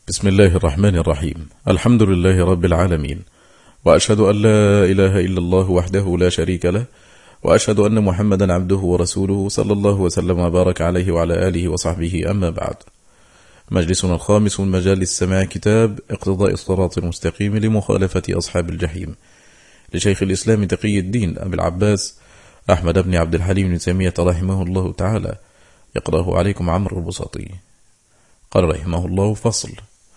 بسم الله الرحمن الرحيم. الحمد لله رب العالمين، وأشهد أن لا إله إلا الله وحده لا شريك له، وأشهد أن محمدا عبده ورسوله صلى الله وسلم وبارك عليه وعلى آله وصحبه. أما بعد، مجلسنا الخامس من مجالس سماع كتاب اقتضاء الصراط المستقيم لمخالفة أصحاب الجحيم لشيخ الإسلام تقي الدين أبي العباس أحمد بن عبد الحليم بن تيمية رحمه الله تعالى. يقرأه عليكم عمرو البساطي. قال رحمه الله: فصل.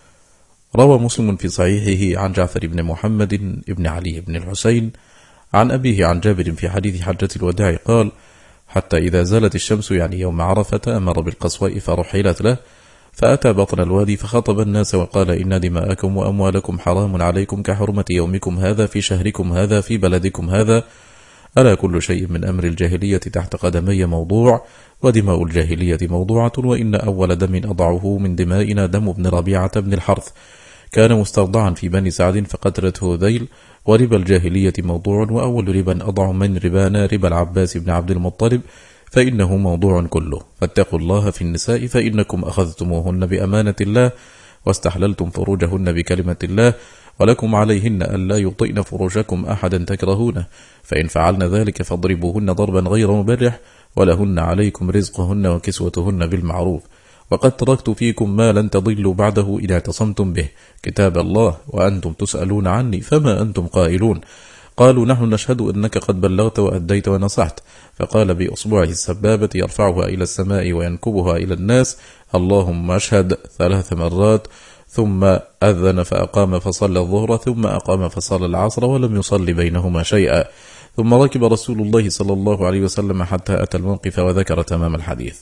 روى مسلم في صحيحه عن جعفر بن محمد بن علي بن الحسين عن أبيه عن جابر في حديث حجة الوداع قال: حتى إذا زالت الشمس يعني يوم عرفة أمر بالقصواء فرحلت له، فأتى بطن الوادي فخطب الناس وقال: إن دماءكم وأموالكم حرام عليكم كحرمة يومكم هذا في شهركم هذا في بلدكم هذا. ألا كل شيء من أمر الجاهلية تحت قدمي موضوع، ودماء الجاهلية موضوعة، وإن أول دم أضعه من دمائنا دم ابن ربيعة بن الحرث، كان مسترضعا في بني سعد فقتلته ذيل. وربا الجاهلية موضوع، وأول ربا أضع من ربانا ربا العباس بن عبد المطلب، فإنه موضوع كله. فاتقوا الله في النساء، فإنكم أخذتموهن بأمانة الله واستحللتم فروجهن بكلمة الله، ولكم عليهن ألا يطئن فروجكم أحدا تكرهونه، فإن فعلن ذلك فاضربوهن ضربا غير مبرح، ولهن عليكم رزقهن وكسوتهن بالمعروف. وقد تركت فيكم ما لن تضلوا بعده إذا اعتصمتم به، كتاب الله، وأنتم تسألون عني فما أنتم قائلون. قالوا: نحن نشهد أنك قد بلغت وأديت ونصحت. فقال بأصبعه السبابة يرفعها إلى السماء وينكبها إلى الناس: اللهم اشهد 3 مرات، ثم أذن فأقام فصلى الظهر، ثم أقام فصلى العصر، ولم يصل بينهما شيئا. ثم ركب رسول الله صلى الله عليه وسلم حتى أتى الموقف وذكر تمام الحديث.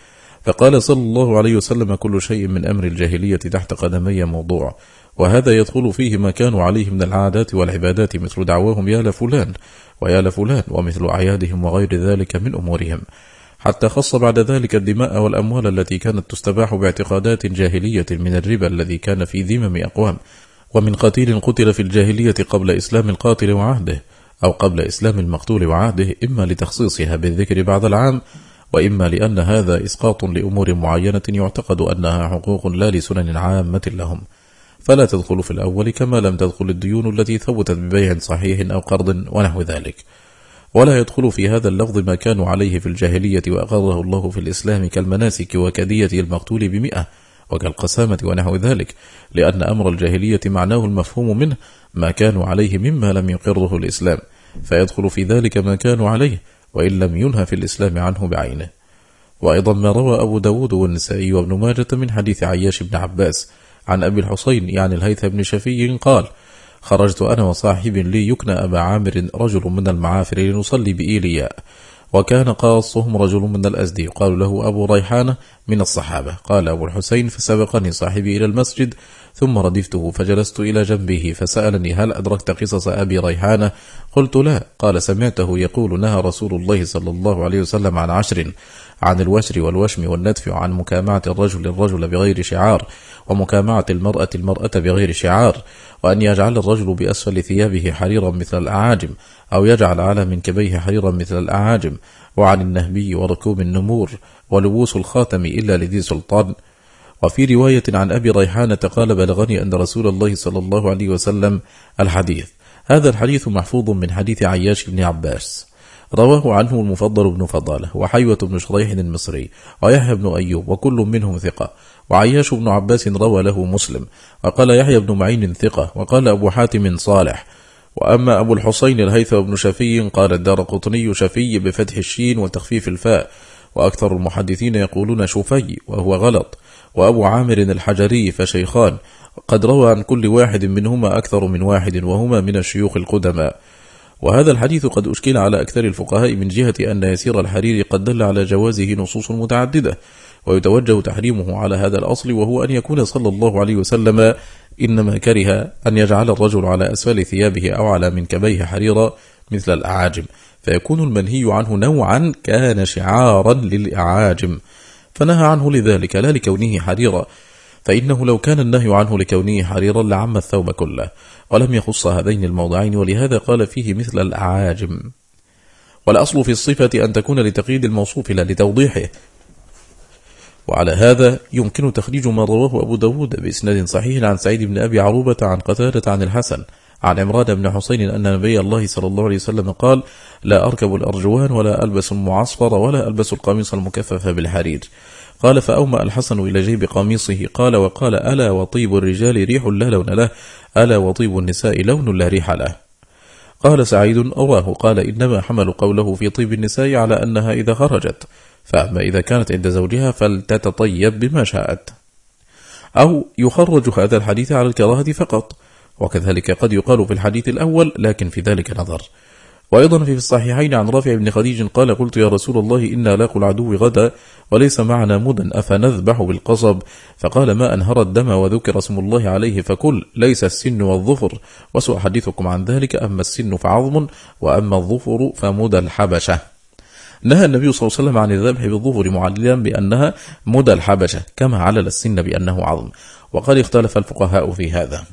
فقال صلى الله عليه وسلم: كل شيء من أمر الجاهلية تحت قدمي موضوع، وهذا يدخل فيه ما كانوا عليه من العادات والعبادات، مثل دعواهم يا لفلان ويا لفلان، ومثل أعيادهم وغير ذلك من أمورهم، حتى خص بعد ذلك الدماء والأموال التي كانت تستباح باعتقادات جاهلية من الربا الذي كان في ذمم أقوام، ومن قتيل قتل في الجاهلية قبل إسلام القاتل وعهده، أو قبل إسلام المقتول وعهده، إما لتخصيصها بالذكر بعد العام، وإما لأن هذا إسقاط لأمور معينة يعتقد أنها حقوق لا لسنن عامة لهم، فلا تدخل في الأول، كما لم تدخل الديون التي ثبتت ببيع صحيح أو قرض ونحو ذلك. ولا يدخل في هذا اللفظ ما كانوا عليه في الجاهلية وأقره الله في الإسلام، كالمناسك وكدية المقتول ب100 وكالقسامة ونحو ذلك، لأن أمر الجاهلية معناه المفهوم منه ما كانوا عليه مما لم يقره الإسلام، فيدخل في ذلك ما كانوا عليه وإن لم ينهى في الإسلام عنه بعينه. وأيضا ما روى أبو داود والنسائي وابن ماجة من حديث عياش بن عباس عن أبي الحسين يعني الهيثم بن شفي قال: خرجت أنا وصاحب لي يكنى أبا عامر رجل من المعافر لنصلي بإيلياء، وكان قاصهم رجل من الأزدي يقال له أبو ريحانة من الصحابة. قال أبو الحسين: فسبقني صاحبي إلى المسجد، ثم ردفته فجلست إلى جنبه، فسألني: هل أدركت قصص أبي ريحانة؟ قلت: لا. قال: سمعته يقول: نهى رسول الله صلى الله عليه وسلم عن 10: عن الوشر والوشم والندف، وعن مكامعة الرجل بغير شعار، ومكامعة المرأة بغير شعار، وأن يجعل الرجل بأسفل ثيابه حريرا مثل الأعاجم، أو يجعل على منكبيه حريرا مثل الأعاجم، وعن النهبي وركوب النمور، ولبوس الخاتم إلا لذي سلطان. وفي رواية عن أبي ريحانة قال: بلغني أن رسول الله صلى الله عليه وسلم الحديث. هذا الحديث محفوظ من حديث عياش بن عباس، رواه عنه المفضل بن فضالة، وحيوة بن شريح المصري، ويحيى بن أيوب، وكل منهم ثقة. وعياش بن عباس روى له مسلم، وقال يحيى بن معين ثقة، وقال أبو حاتم صالح. وأما أبو الحسين الهيثم بن شفي قال الدارقطني شفي بفتح الشين وتخفيف الفاء، وأكثر المحدثين يقولون شفي وهو غلط. وأبو عامر الحجري فشيخان، قد روى عن كل واحد منهما أكثر من واحد، وهما من الشيوخ القدماء. وهذا الحديث قد أشكل على أكثر الفقهاء من جهة أن يسير الحرير قد دل على جوازه نصوص متعددة، ويتوجه تحريمه على هذا الأصل، وهو أن يكون صلى الله عليه وسلم إنما كره أن يجعل الرجل على أسفل ثيابه أو على منكبيه حريرا مثل الأعاجم، فيكون المنهي عنه نوعا كان شعارا للأعاجم، فنهى عنه لذلك لا لكونه حريرا، فإنه لو كان النهي عنه لكونه حريرا لعم الثوب كله، ولم يخص هذين الموضعين، ولهذا قال فيه مثل الأعاجم. والأصل في الصفة أن تكون لتقييد الموصوف لا لتوضيحه، وعلى هذا يمكن تخريج ما رواه أبو داود بإسناد صحيح عن سعيد بن أبي عروبة عن قتادة عن الحسن عن عمران بن حسين أن نبي الله صلى الله عليه وسلم قال: لا أركب الأرجوان ولا ألبس المعصفر ولا ألبس القميص المكفف بالحرير. قال: فأومأ الحسن إلى جيب قميصه وقال: ألا وطيب الرجال ريح لا لون له، ألا وطيب النساء لون لا ريح له. قال سعيد: أراه قال: إنما حمل قوله في طيب النساء على أنها إذا خرجت، فأما إذا كانت عند زوجها فلتتطيب بما شاءت. أو يخرج هذا الحديث على الكراهة فقط، وكذلك قد يقال في الحديث الأول، لكن في ذلك نظر. وأيضا في الصحيحين عن رافع بن خديج قال: قلت يا رسول الله إنا لاقوا العدو غدا وليس معنا مدن أفنذبح بالقصب؟ فقال: ما أنهر الدم وذكر اسم الله عليه فكل، ليس السن والظفر، وسأحدثكم عن ذلك، أما السن فعظم وأما الظفر فمدى الحبشة. نهى النبي صلى الله عليه وسلم عن الذبح بالظفر معللا بأنها مدى الحبشة، كما علل السن بأنه عظم، وقد اختلف الفقهاء في هذا.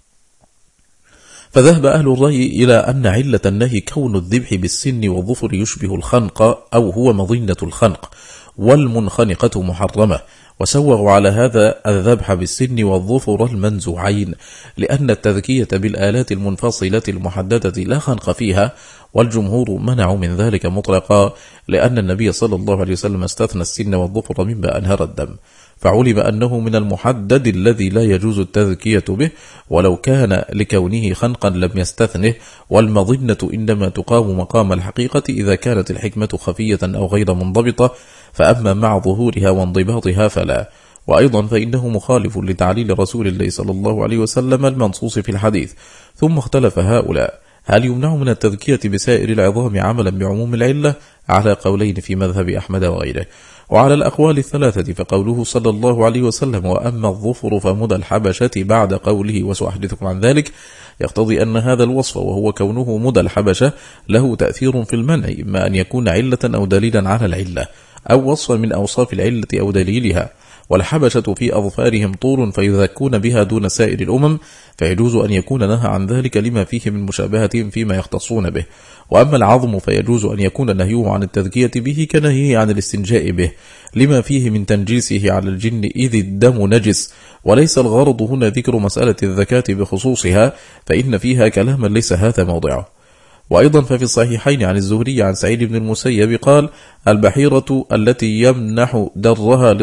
فذهب أهل الرأي إلى أن علة النهي كون الذبح بالسن والظفر يشبه الخنق أو هو مظنة الخنق، والمنخنقة محرمة، وسوغوا على هذا الذبح بالسن والظفر المنزوعين، لأن التذكية بالآلات المنفصلة المحددة لا خنق فيها، والجمهور منعوا من ذلك مطلقا، لأن النبي صلى الله عليه وسلم استثنى السن والظفر مما أنهر الدم، فعلم أنه من المحدد الذي لا يجوز التذكية به، ولو كان لكونه خنقا لم يستثنه، والمظنة إنما تقام مقام الحقيقة إذا كانت الحكمة خفية أو غير منضبطة، فأما مع ظهورها وانضباطها فلا. وأيضا فإنه مخالف لتعليل رسول الله صلى الله عليه وسلم المنصوص في الحديث. ثم اختلف هؤلاء: هل يمنع من التذكية بسائر العظام عملا بعموم العلة؟ على قولين في مذهب أحمد وغيره. وعلى الأقوال الثلاثة فقوله صلى الله عليه وسلم: وأما الظفر فمدى الحبشة بعد قوله وسأحدثكم عن ذلك، يقتضي أن هذا الوصف وهو كونه مدى الحبشة له تأثير في المنع، إما أن يكون علة أو دليلا على العلة، أو وصفا من أوصاف العلة أو دليلها. والحبشة في أظفارهم طول فيذكون بها دون سائر الأمم، فيجوز أن يكون نهى عن ذلك لما فيه من مشابهة فيما يختصون به. وأما العظم فيجوز أن يكون نهيه عن التذكية به كنهيه عن الاستنجاء به، لما فيه من تنجيسه على الجن، إذ الدم نجس. وليس الغرض هنا ذكر مسألة الذكاة بخصوصها، فإن فيها كلاما ليس هذا موضعه. وأيضا ففي الصحيحين عن الزهري عن سعيد بن المسيب قال: البحيرة التي يمنح درها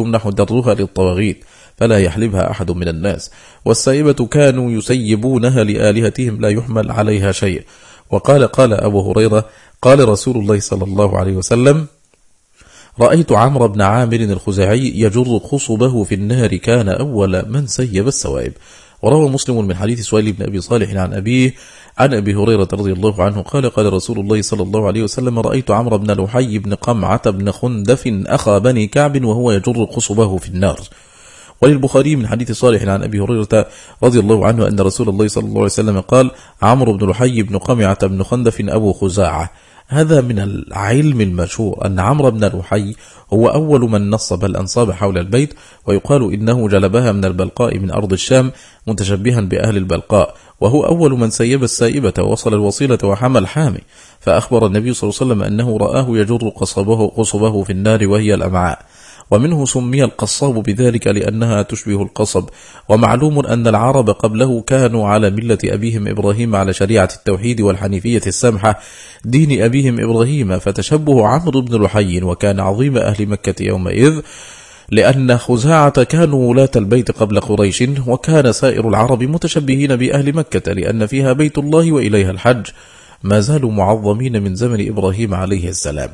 للطواغيت فلا يحلبها أحد من الناس، والسائبة كانوا يسيبونها لآلهتهم لا يحمل عليها شيء. وقال أبو هريرة: قال رسول الله صلى الله عليه وسلم: رأيت عمرو بن عامر الخزاعي يجر خصبه في النار، كان أول من سيب السوائب. وروى مسلم من حديث سهيل بن أبي صالح عن أبيه عن أبي هريرة رضي الله عنه قال: قال رسول الله صلى الله عليه وسلم: رأيت عمرو بن لحي بن قمعة بن خندف أخا بني كعب وهو يجر خصبه في النار. وللبخاري من حديث صالح عن أبي هريرة رضي الله عنه أن رسول الله صلى الله عليه وسلم قال: عمرو بن لحي بن قمعة بن خندف أبو خزاعة. هذا من العلم المشهور أن عمرو بن لحي هو أول من نصب الأنصاب حول البيت، ويقال إنه جلبها من البلقاء من أرض الشام متشبها بأهل البلقاء، وهو أول من سيب السائبة ووصل الوصيلة وحمى الحامي. فأخبر النبي صلى الله عليه وسلم أنه رآه يجر قصبه في النار وهي الأمعاء، ومنه سمي القصاب بذلك لأنها تشبه القصب. ومعلوم أن العرب قبله كانوا على ملة أبيهم إبراهيم على شريعة التوحيد والحنيفية السمحة دين أبيهم إبراهيم، فتشبه عمرو بن لحي وكان عظيم أهل مكة يومئذ، لأن خزاعة كانوا ولاة البيت قبل قريش، وكان سائر العرب متشبهين بأهل مكة لأن فيها بيت الله وإليها الحج، ما زالوا معظمين من زمن إبراهيم عليه السلام.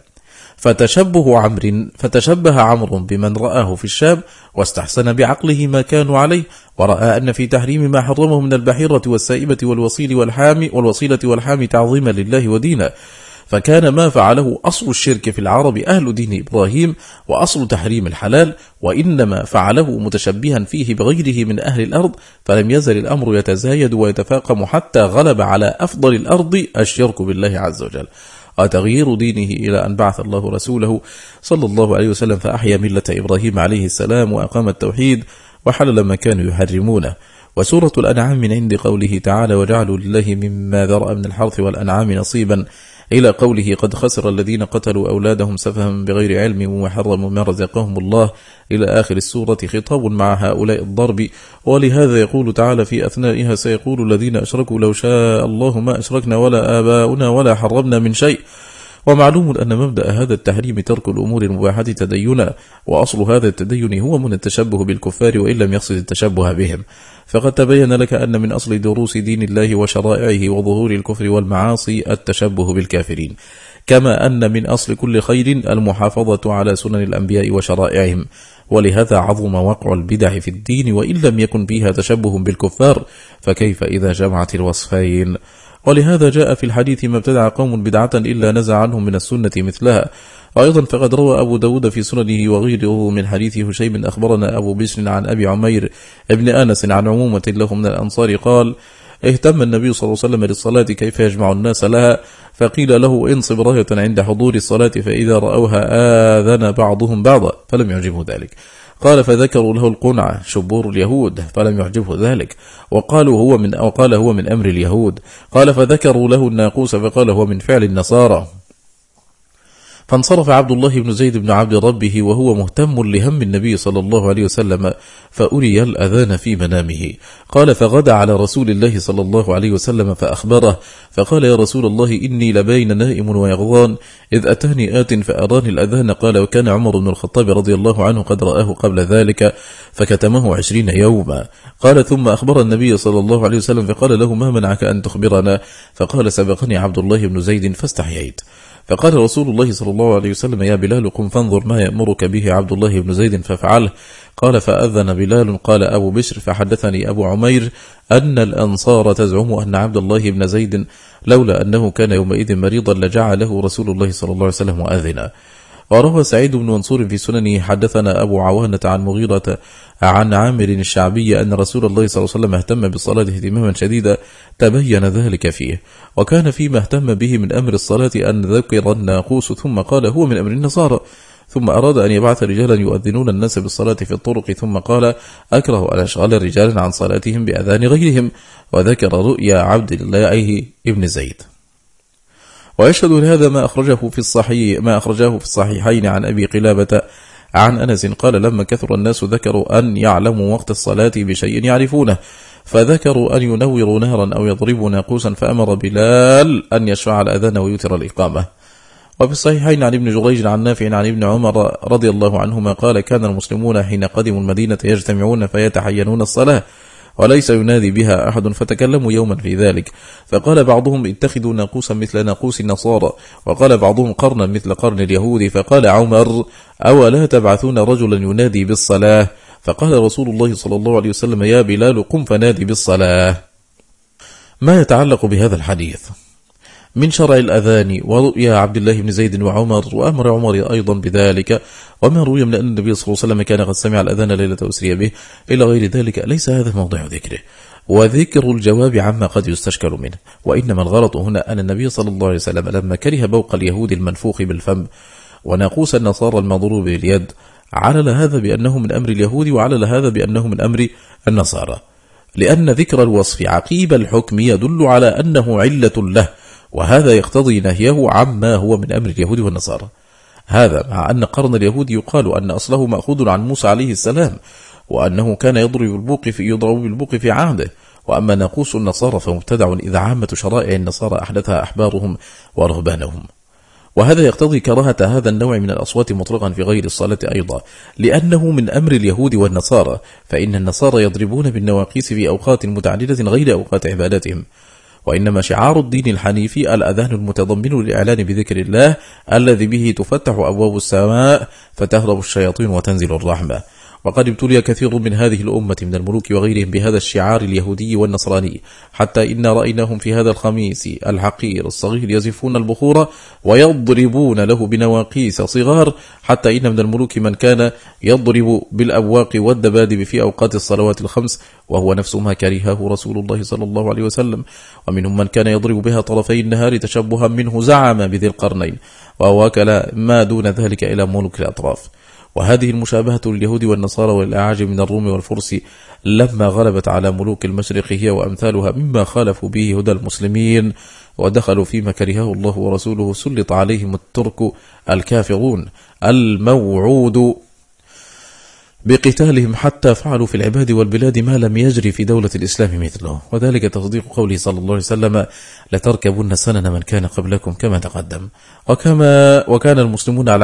فتشبه عمرو بمن رآه في الشام، واستحسن بعقله ما كانوا عليه، ورأى أن في تحريم ما حرمه من البحيرة والسائبة والوصيلة والحام تعظيما لله ودينا، فكان ما فعله أصل الشرك في العرب أهل دين إبراهيم وأصل تحريم الحلال، وإنما فعله متشبها فيه بغيره من أهل الأرض، فلم يزل الأمر يتزايد ويتفاقم حتى غلب على أفضل الأرض الشرك بالله عز وجل، وتغيير دينه إلى أن بعث الله رسوله صلى الله عليه وسلم فأحيا ملة إبراهيم عليه السلام وأقام التوحيد وحلل ما كانوا يحرمونه. وسورة الأنعام من عند قوله تعالى: وجعلوا لله مما ذرأ من الحرث والأنعام نصيبا إلى قوله قد خسر الذين قتلوا أولادهم سفها بغير علم وحرموا ما رزقهم الله إلى آخر السورة، خطاب مع هؤلاء الضرب. ولهذا يقول تعالى في أثنائها سيقول الذين أشركوا لو شاء الله ما أشركنا ولا آباؤنا ولا حرمنا من شيء. ومعلوم أن مبدأ هذا التحريم ترك الأمور المباحة تدينا، وأصل هذا التدين هو من التشبه بالكفار وإن لم يقصد التشبه بهم. فقد تبين لك أن من أصل دروس دين الله وشرائعه وظهور الكفر والمعاصي التشبه بالكافرين، كما أن من أصل كل خير المحافظة على سنن الأنبياء وشرائعهم. ولهذا عظم وقع البدع في الدين وإن لم يكن فيها تشبه بالكفار، فكيف إذا جمعت الوصفين؟ ولهذا جاء في الحديث ما ابتدع قوم بدعة إلا نزع عنهم من السنة مثلها. أيضا فقد روى أبو داود في سننه وغيره من حديث هشيم أخبرنا أبو بشر عن أبي عمير ابن أنس عن عمومة له من الأنصار قال: اهتم النبي صلى الله عليه وسلم للصلاة كيف يجمع الناس لها، فقيل له انصب راية عند حضور الصلاة، فإذا رأوها آذن بعضهم بعضا، فلم يعجبه ذلك. قال فذكروا له القنعة شبور اليهود، فلم يعجبه ذلك، وقال هو من أمر اليهود. قال فذكروا له الناقوس، فقال هو من فعل النصارى. فانصرف عبد الله بن زيد بن عبد ربه وهو مهتم لهم النبي صلى الله عليه وسلم، فأري الأذان في منامه. قال فغدا على رسول الله صلى الله عليه وسلم فأخبره، فقال يا رسول الله إني لبين نائم ويغضان، إذ أتاني آت فأراني الأذان. قال وكان عمر بن الخطاب رضي الله عنه قد رآه قبل ذلك فكتمه 20 يوما. قال ثم أخبر النبي صلى الله عليه وسلم فقال له ما منعك أن تخبرنا؟ فقال سبقني عبد الله بن زيد فاستحييت. فقال رسول الله صلى الله عليه وسلم يا بلال قم فانظر ما يأمرك به عبد الله بن زيد فافعله. قال فأذن بلال. قال أبو بشر فحدثني أبو عمير أن الأنصار تزعم أن عبد الله بن زيد لولا أنه كان يومئذ مريضا لجعله رسول الله صلى الله عليه وسلم مؤذنا. وروى سعيد بن منصور في سننه حدثنا أبو عوانة عن مغيرة عن عامر الشعبي أن رسول الله صلى الله عليه وسلم اهتم بالصلاة اهتماما شديدا، تبين ذلك فيه. وكان فيما اهتم به من أمر الصلاة أن ذكر الناقوس، ثم قال هو من أمر النصارى، ثم أراد أن يبعث رجالا يؤذنون الناس بالصلاة في الطرق، ثم قال أكره أن أشغل رجالا عن صلاتهم بأذان غيرهم، وذكر رؤيا عبد الله ابن زيد. ويشهد لهذا ما أخرجه في الصحيحين عن أبي قلابة عن أنس قال لما كثر الناس ذكروا أن يعلموا وقت الصلاة بشيء يعرفونه، فذكروا أن ينوروا نهرا أو يضربوا ناقوسا، فأمر بلال أن يشفع الأذان ويتر الإقامة. وفي الصحيحين عن ابن جريج عن نافع عن ابن عمر رضي الله عنهما قال كان المسلمون حين قدموا المدينة يجتمعون فيتحينون الصلاة وليس ينادي بها أحد، فتكلموا يوما في ذلك، فقال بعضهم اتخذوا ناقوسا مثل ناقوس النصارى، وقال بعضهم قرنا مثل قرن اليهود، فقال عمر أولا تبعثون رجلا ينادي بالصلاة؟ فقال رسول الله صلى الله عليه وسلم يا بلال قم فنادي بالصلاة. ما يتعلق بهذا الحديث من شرع الأذان ورؤيا عبد الله بن زيد وعمر وأمر عمر أيضا بذلك، وما روي من أن النبي صلى الله عليه وسلم كان قد سمع الأذان ليلة أسري به إلى غير ذلك، ليس هذا موضع ذكره وذكر الجواب عما قد يستشكل منه، وإنما الغلط هنا أن النبي صلى الله عليه وسلم لما كره بوق اليهود المنفوخ بالفم وناقوس النصارى المضروب باليد علل هذا بأنه من أمر اليهود وعلل هذا بأنه من أمر النصارى، لأن ذكر الوصف عقيب الحكم يدل على أنه علة له، وهذا يقتضي نهيه عما هو من أمر اليهود والنصارى. هذا مع أن قرن اليهود يقال أن أصله مأخوذ عن موسى عليه السلام، وأنه كان يضرب بالبوق في عهده، وأما ناقوس النصارى فمبتدع إذا عامة شرائع النصارى أحدثها أحبارهم ورهبانهم. وهذا يقتضي كراهة هذا النوع من الأصوات مطلقا في غير الصلاة أيضا، لأنه من أمر اليهود والنصارى، فإن النصارى يضربون بالنواقيس في أوقات متعددة غير أوقات عبادتهم، وإنما شعار الدين الحنيفي الأذان المتضمن للإعلان بذكر الله الذي به تفتح أبواب السماء فتهرب الشياطين وتنزل الرحمة. وقد ابتلي كثير من هذه الأمة من الملوك وغيرهم بهذا الشعار اليهودي والنصراني، حتى إن رأيناهم في هذا الخميس الحقير الصغير يزفون البخور ويضربون له بنواقيس صغار، حتى إن من الملوك من كان يضرب بالأبواق والدبادب في أوقات الصلوات الخمس، وهو نفس ما كرهه رسول الله صلى الله عليه وسلم. ومنهم من كان يضرب بها طرفي النهار تشبها منه زعم بذي القرنين، ووكل ما دون ذلك إلى ملوك الأطراف. وهذه المشابهة لليهود والنصارى والأعاجم من الروم والفرس لما غلبت على ملوك المشرق هي وأمثالها مما خالفوا به هدى المسلمين ودخلوا فيما كرهه الله ورسوله سلط عليهم الترك الكافرون الموعود بقتالهم حتى فعلوا في العباد والبلاد ما لم يجري في دولة الإسلام مثله، وذلك تصديق قوله صلى الله عليه وسلم لتركبن سنن من كان قبلكم كما تقدم. وكان المسلمون على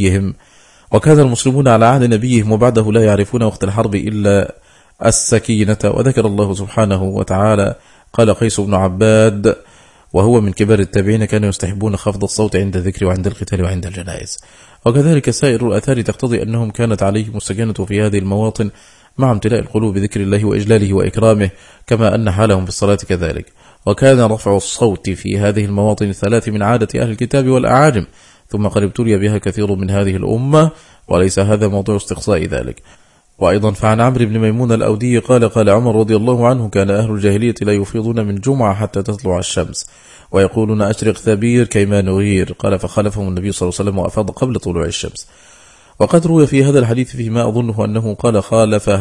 عهد نبيهم وبعده لا يعرفون وقت الحرب إلا السكينة. وذكر الله سبحانه وتعالى قال قيس بن عباد وهو من كبار التابعين كانوا يستحبون خفض الصوت عند الذكر وعند القتال وعند الجنائز. وكذلك سائر الآثار تقتضي أنهم كانت عليهم السكينة في هذه المواطن مع امتلاء القلوب بذكر الله وإجلاله وإكرامه، كما أن حالهم في الصلاة كذلك. وكان رفع الصوت في هذه المواطن الثلاث من عادة أهل الكتاب والأعاجم، ثم قد ابتلي بها كثير من هذه الأمة، وليس هذا موضوع استقصاء ذلك. وأيضا فعن عمرو بن ميمون الأودي قال عمر رضي الله عنه كان أهل الجاهلية لا يفيضون من جمعة حتى تطلع الشمس ويقولون أشرق ثبير كيما نغير، قال فخالفهم النبي صلى الله عليه وسلم وأفاض قبل طلوع الشمس. وقد روي في هذا الحديث فيما أظنه أنه قال خالف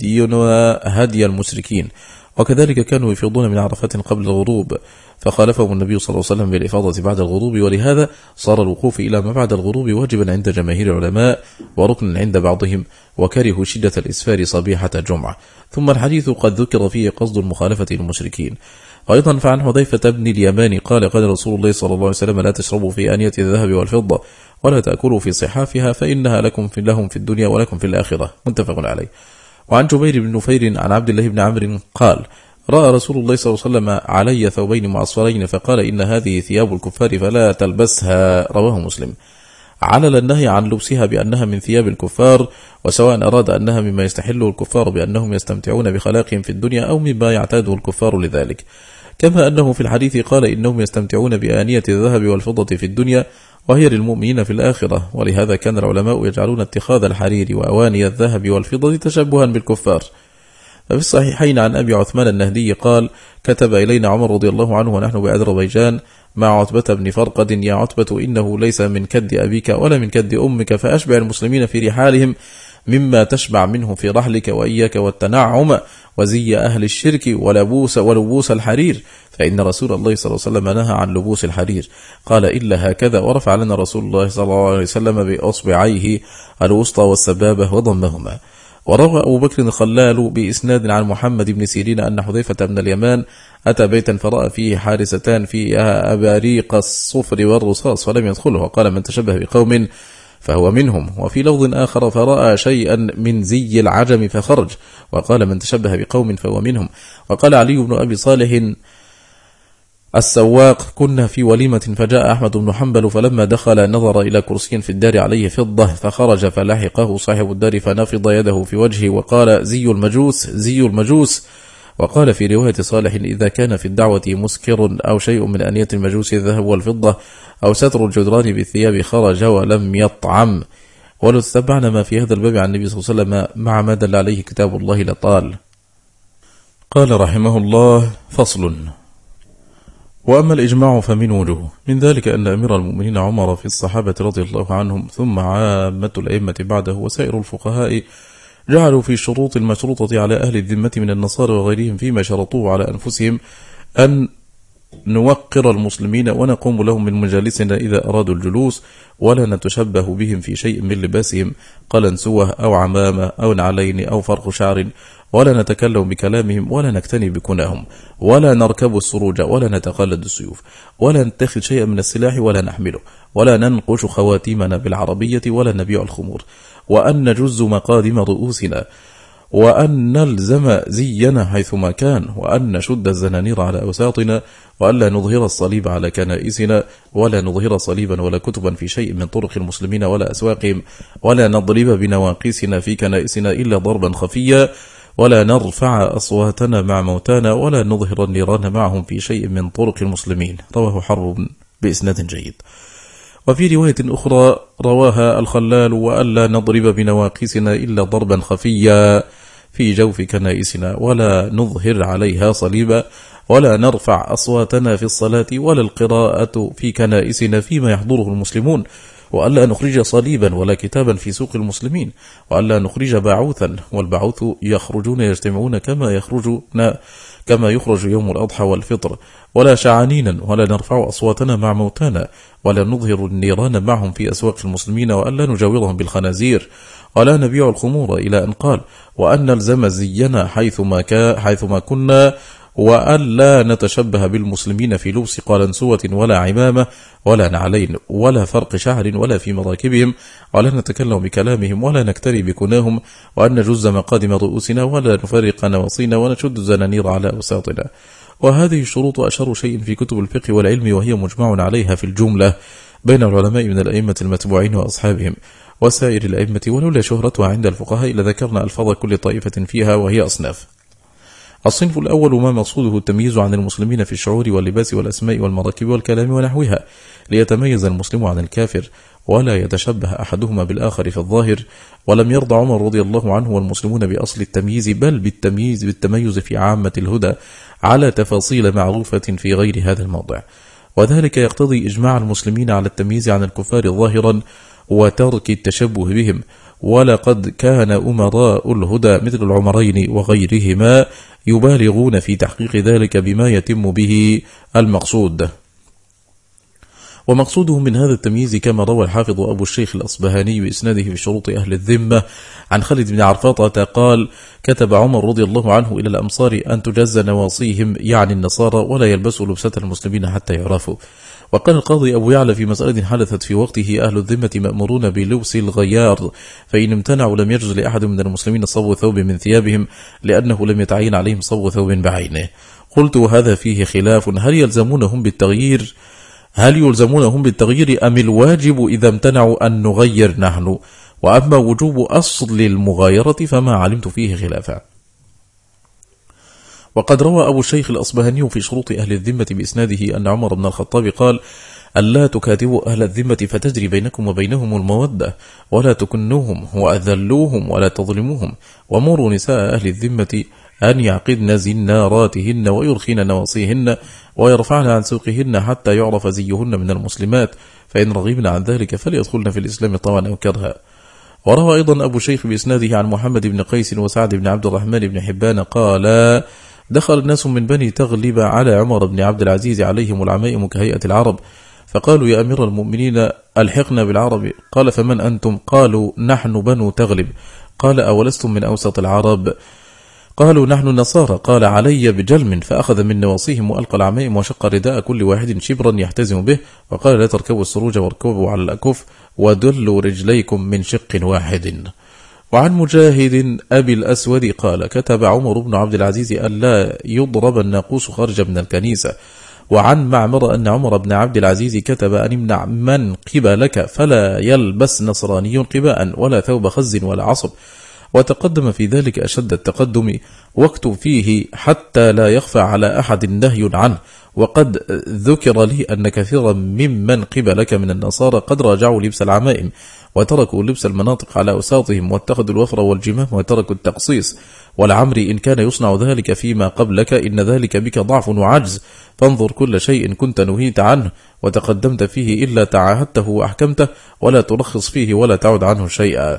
هدي المشركين، وكذلك كانوا يفيضون من عرفات قبل الغروب فخالفهم النبي صلى الله عليه وسلم بالإفاضة بعد الغروب، ولهذا صار الوقوف إلى ما بعد الغروب واجبا عند جماهير العلماء وركن عند بعضهم، وكرهوا شدة الإسفار صبيحة الجمعة. ثم الحديث قد ذكر فيه قصد المخالفة للمشركين. أيضا فعن حذيفة بن اليمان قال رسول الله صلى الله عليه وسلم لا تشربوا في آنية الذهب والفضة ولا تأكلوا في صحافها فإنها لهم في الدنيا ولكم في الآخرة، متفق عليه. وعن جبير بن نفير عن عبد الله بن عمرو قال رأى رسول الله صلى الله عليه وسلم علي ثوبين معصفرين فقال إن هذه ثياب الكفار فلا تلبسها، رواه مسلم. علل النهي عن لبسها بأنها من ثياب الكفار، وسواء أراد أنها مما يستحله الكفار بأنهم يستمتعون بخلاقهم في الدنيا أو مما يعتاده الكفار لذلك، كما أنه في الحديث قال إنهم يستمتعون بآنية الذهب والفضة في الدنيا وهي للمؤمنين في الآخرة. ولهذا كان العلماء يجعلون اتخاذ الحرير وأواني الذهب والفضة تشبها بالكفار. ففي الصحيحين عن أبي عثمان النهدي قال كتب إلينا عمر رضي الله عنه ونحن بأذربيجان مع عتبة بن فرقد يا عتبة إنه ليس من كد أبيك ولا من كد أمك فأشبع المسلمين في رحالهم مما تشبع منه في رحلك، وإياك والتنعم وزي أهل الشرك ولبوس الحرير، فإن رسول الله صلى الله عليه وسلم نهى عن لبوس الحرير. قال إلا هكذا، ورفع لنا رسول الله صلى الله عليه وسلم بأصبعيه الوسطى والسبابة وضمهما. وروى أبو بكر الخلال بإسناد عن محمد بن سيرين أن حذيفة بن اليمان أتى بيتا فرأى فيه حارستان فيها أباريق الصفر والرصاص فلم يدخله، وقال من تشبه بقوم فهو منهم. وفي لفظ آخر فرأى شيئا من زي العجم فخرج، وقال من تشبه بقوم فهو منهم. وقال علي بن أبي صالح السواق كنا في وليمة فجاء أحمد بن حنبل فلما دخل نظر إلى كرسي في الدار عليه فضة فخرج فلحقه صاحب الدار فنفض يده في وجهه وقال زي المجوس زي المجوس. وقال في رواية صالح إذا كان في الدعوة مسكر أو شيء من أنية المجوس الذهب والفضة أو ستر الجدران بالثياب خرج ولم يطعم. ولو تتبعنا ما في هذا الباب عن النبي صلى الله عليه وسلم مع ما دل عليه كتاب الله لطال. قال رحمه الله فصل. وأما الإجماع فمن وجوه، من ذلك أن أمير المؤمنين عمر في الصحابة رضي الله عنهم ثم عامة الأئمة بعده وسائر الفقهاء جعلوا في الشروط المشروطة على أهل الذمة من النصارى وغيرهم فيما شرطوه على أنفسهم أن نوقر المسلمين ونقوم لهم من مجالسنا إذا أرادوا الجلوس، ولا نتشبه بهم في شيء من لباسهم قلنسوة أو عمامة أو نعلين أو فرق شعر، ولا نتكلم بكلامهم ولا نكتني بكناهم، ولا نركب السروج ولا نتقلد السيوف، ولا نتخذ شيئا من السلاح ولا نحمله، ولا ننقش خواتيمنا بالعربية ولا نبيع الخمور، وأن نجز مقادم رؤوسنا، وأن نلزم زينا حيثما كان، وأن نشد الزنانير على أوساطنا، وأن لا نظهر الصليب على كنائسنا ولا نظهر صليبا ولا كتبا في شيء من طرق المسلمين ولا أسواقهم، ولا نضرب بنواقيسنا في كنائسنا إلا ضربا خفيا، ولا نرفع أصواتنا مع موتانا، ولا نظهر النيران معهم في شيء من طرق المسلمين. رواه حرب بإسناد جيد. وفي رواية أخرى رواها الخلال وألا نضرب بنواقيسنا إلا ضربا خفيا في جوف كنائسنا، ولا نظهر عليها صليبا، ولا نرفع أصواتنا في الصلاة ولا القراءة في كنائسنا فيما يحضره المسلمون، وألا نخرج صليبا ولا كتابا في سوق المسلمين، وألا نخرج باعوثا، والبعوث يخرجون يجتمعون كما يخرج يوم الأضحى والفطر، ولا شعانينا، ولا نرفع أصواتنا مع موتانا، ولا نظهر النيران معهم في أسواق المسلمين، وألا نجاورهم بالخنازير، ولا نبيع الخمور، إلى أن قال: وأن نلزم زينا حيثما كنا، وألا نتشبه بالمسلمين في لبس قلنسوة ولا عمامة ولا نعلين ولا فرق شعر ولا في مراكبهم، ولا نتكلم بكلامهم ولا نكتري بكناهم، وأن نجز مقادم رؤوسنا ولا نفرق نواصينا ونشد الزنانير على أوساطنا. وهذه الشروط أشهر شيء في كتب الفقه والعلم، وهي مجمع عليها في الجملة بين العلماء من الأئمة المتبوعين وأصحابهم وسائر الأئمة، ولولا شهرتها عند الفقهاء لذكرنا ألفاظ كل طائفة فيها، وهي أصناف. الصنف الأول ما مقصوده التمييز عن المسلمين في الشعور واللباس والأسماء والمراكب والكلام ونحوها، ليتميز المسلم عن الكافر ولا يتشبه أحدهما بالآخر في الظاهر. ولم يرضى عمر رضي الله عنه والمسلمون بأصل التمييز، بل بالتميز في عامة الهدى على تفاصيل معروفة في غير هذا الموضع، وذلك يقتضي إجماع المسلمين على التمييز عن الكفار ظاهرا وترك التشبه بهم. ولقد كان أمراء الهدى مثل العمرين وغيرهما يبالغون في تحقيق ذلك بما يتم به المقصود. ومقصودهم من هذا التمييز كما روى الحافظ أبو الشيخ الأصبهاني بإسناده في شروط أهل الذمة عن خالد بن عرفاطة قال: كتب عمر رضي الله عنه إلى الأمصار أن تجز نواصيهم، يعني النصارى، ولا يلبسوا لبسة المسلمين حتى يعرفوا. وقال القاضي أبو يعلى في مسألة حدثت في وقته: أهل الذمة مأمورون بلبس الغيار، فإن امتنعوا لم يجوز لأحد من المسلمين صبغ ثوب من ثيابهم، لأنه لم يتعين عليهم صبغ ثوب بعينه. قلت: وهذا فيه خلاف، هل يلزمونهم بالتغيير أم الواجب إذا امتنعوا أن نغير نحن؟ وأما وجوب أصل المغايرة فما علمت فيه خلافا. وقد روى أبو الشيخ الأصبهاني في شروط أهل الذمة بإسناده أن عمر بن الخطاب قال: ألا تكاتبوا أهل الذمة فتجري بينكم وبينهم المودة، ولا تكنوهم وأذلوهم ولا تظلموهم، ومروا نساء أهل الذمة أن يعقدن زناراتهن ويرخين نواصيهن ويرفعن عن سوقهن حتى يعرف زيهن من المسلمات، فإن رغبن عن ذلك فليدخلن في الإسلام طوعا أو كرها. وروى أيضا أبو الشيخ بإسناده عن محمد بن قيس وسعد بن عبد الرحمن بن حبان قال: دخل الناس من بني تغلب على عمر بن عبد العزيز عليهم العمائم كهيئة العرب، فقالوا: يا أمير المؤمنين ألحقنا بالعرب. قال: فمن أنتم؟ قالوا: نحن بنو تغلب. قال: أولستم من أوسط العرب؟ قالوا: نحن النصارى. قال: علي بجلم، فأخذ من نواصيهم وألقى العمائم وشق رداء كل واحد شبرا يحتزم به، وقال: لا تركبوا السروج واركبوا على الأكف ودلوا رجليكم من شق واحد. وعن مجاهد أبي الأسود قال: كتب عمر بن عبد العزيز ألا يضرب الناقوس خارج من الكنيسة. وعن معمر أن عمر بن عبد العزيز كتب أن امنع من قبلك فلا يلبس نصراني قباء ولا ثوب خز ولا عصب. وتقدم في ذلك أشد التقدم، واكتب فيه حتى لا يخفى على أحد نهي عنه. وقد ذكر لي أن كثيرا ممن قبلك من النصارى قد راجعوا لبس العمائم وتركوا لبس المناطق على أساطهم، واتخذوا الوفر والجمام وتركوا التقصيص. ولعمري إن كان يصنع ذلك فيما قبلك إن ذلك بك ضعف وعجز، فانظر كل شيء كنت نهيت عنه وتقدمت فيه إلا تعاهدته وأحكمته، ولا ترخص فيه ولا تعد عنه شيئا.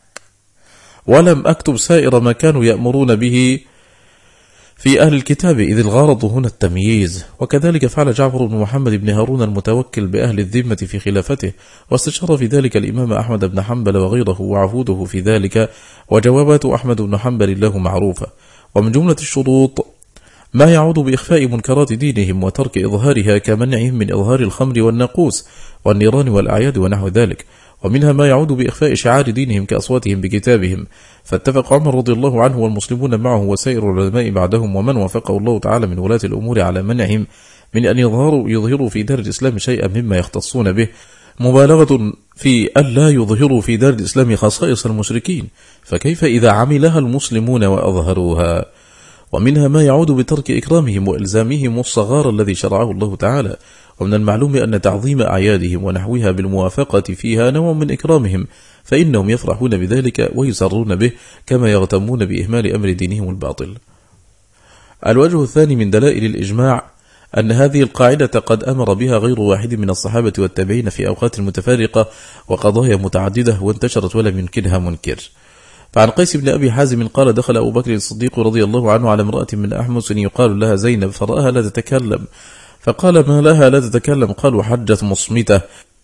ولم أكتب سائر ما كانوا يأمرون به في أهل الكتاب، إذ الغرض هنا التمييز. وكذلك فعل جعفر بن محمد بن هارون المتوكل بأهل الذمة في خلافته، واستشار في ذلك الإمام أحمد بن حنبل وغيره وعفوده في ذلك، وجوابات أحمد بن حنبل له معروفة. ومن جملة الشروط ما يعود بإخفاء منكرات دينهم وترك إظهارها، كمنعهم من إظهار الخمر والناقوس والنيران والأعياد ونحو ذلك. ومنها ما يعود بإخفاء شعار دينهم كأصواتهم بكتابهم. فاتفق عمر رضي الله عنه والمسلمون معه وسائر العلماء بعدهم ومن وفقه الله تعالى من ولاة الأمور على منعهم من أن يظهروا في دار الإسلام شيئا مما يختصون به، مبالغة في أن لا يظهروا في دار الإسلام خصائص المشركين، فكيف إذا عملها المسلمون وأظهروها؟ ومنها ما يعود بترك إكرامهم وإلزامهم الصغار الذي شرعه الله تعالى. ومن المعلوم أن تعظيم أعيادهم ونحوها بالموافقة فيها نوع من إكرامهم، فإنهم يفرحون بذلك ويسرون به كما يغتمون بإهمال أمر دينهم الباطل. الوجه الثاني من دلائل الإجماع أن هذه القاعدة قد أمر بها غير واحد من الصحابة والتابعين في أوقات متفارقة وقضايا متعددة، وانتشرت ولم ينكرها منكر. فعن قيس بن أبي حازم قال: دخل أبو بكر الصديق رضي الله عنه على امرأة من أحمس يقال لها زينب، فرآها لا تتكلم، فقال: ما لها لا تتكلم؟ قالوا: حجت مصمتة.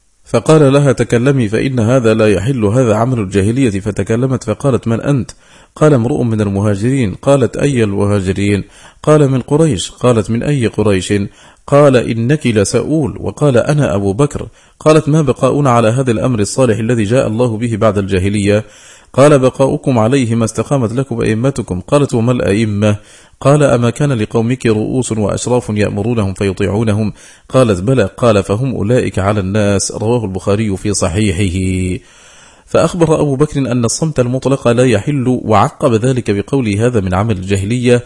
فقال لها: تكلمي فإن هذا لا يحل، هذا عمل الجاهلية. فتكلمت فقالت: من أنت؟ قال: امرؤ من المهاجرين. قالت: أي المهاجرين؟ قال: من قريش. قالت: من أي قريش؟ قال: إنك لسؤول. وقال: أنا أبو بكر. قالت: ما بقاؤنا على هذا الأمر الصالح الذي جاء الله به بعد الجاهلية؟ قال: بقاؤكم عليه ما استقامت لكم أئمتكم. قالت: وما الأئمة؟ قال: أما كان لقومك رؤوس وأشراف يأمرونهم فيطيعونهم؟ قالت: بلى. قال: فهم أولئك على الناس. رواه البخاري في صحيحه. فأخبر أبو بكر أن الصمت المطلق لا يحل، وعقب ذلك بقوله: هذا من عمل الجاهلية،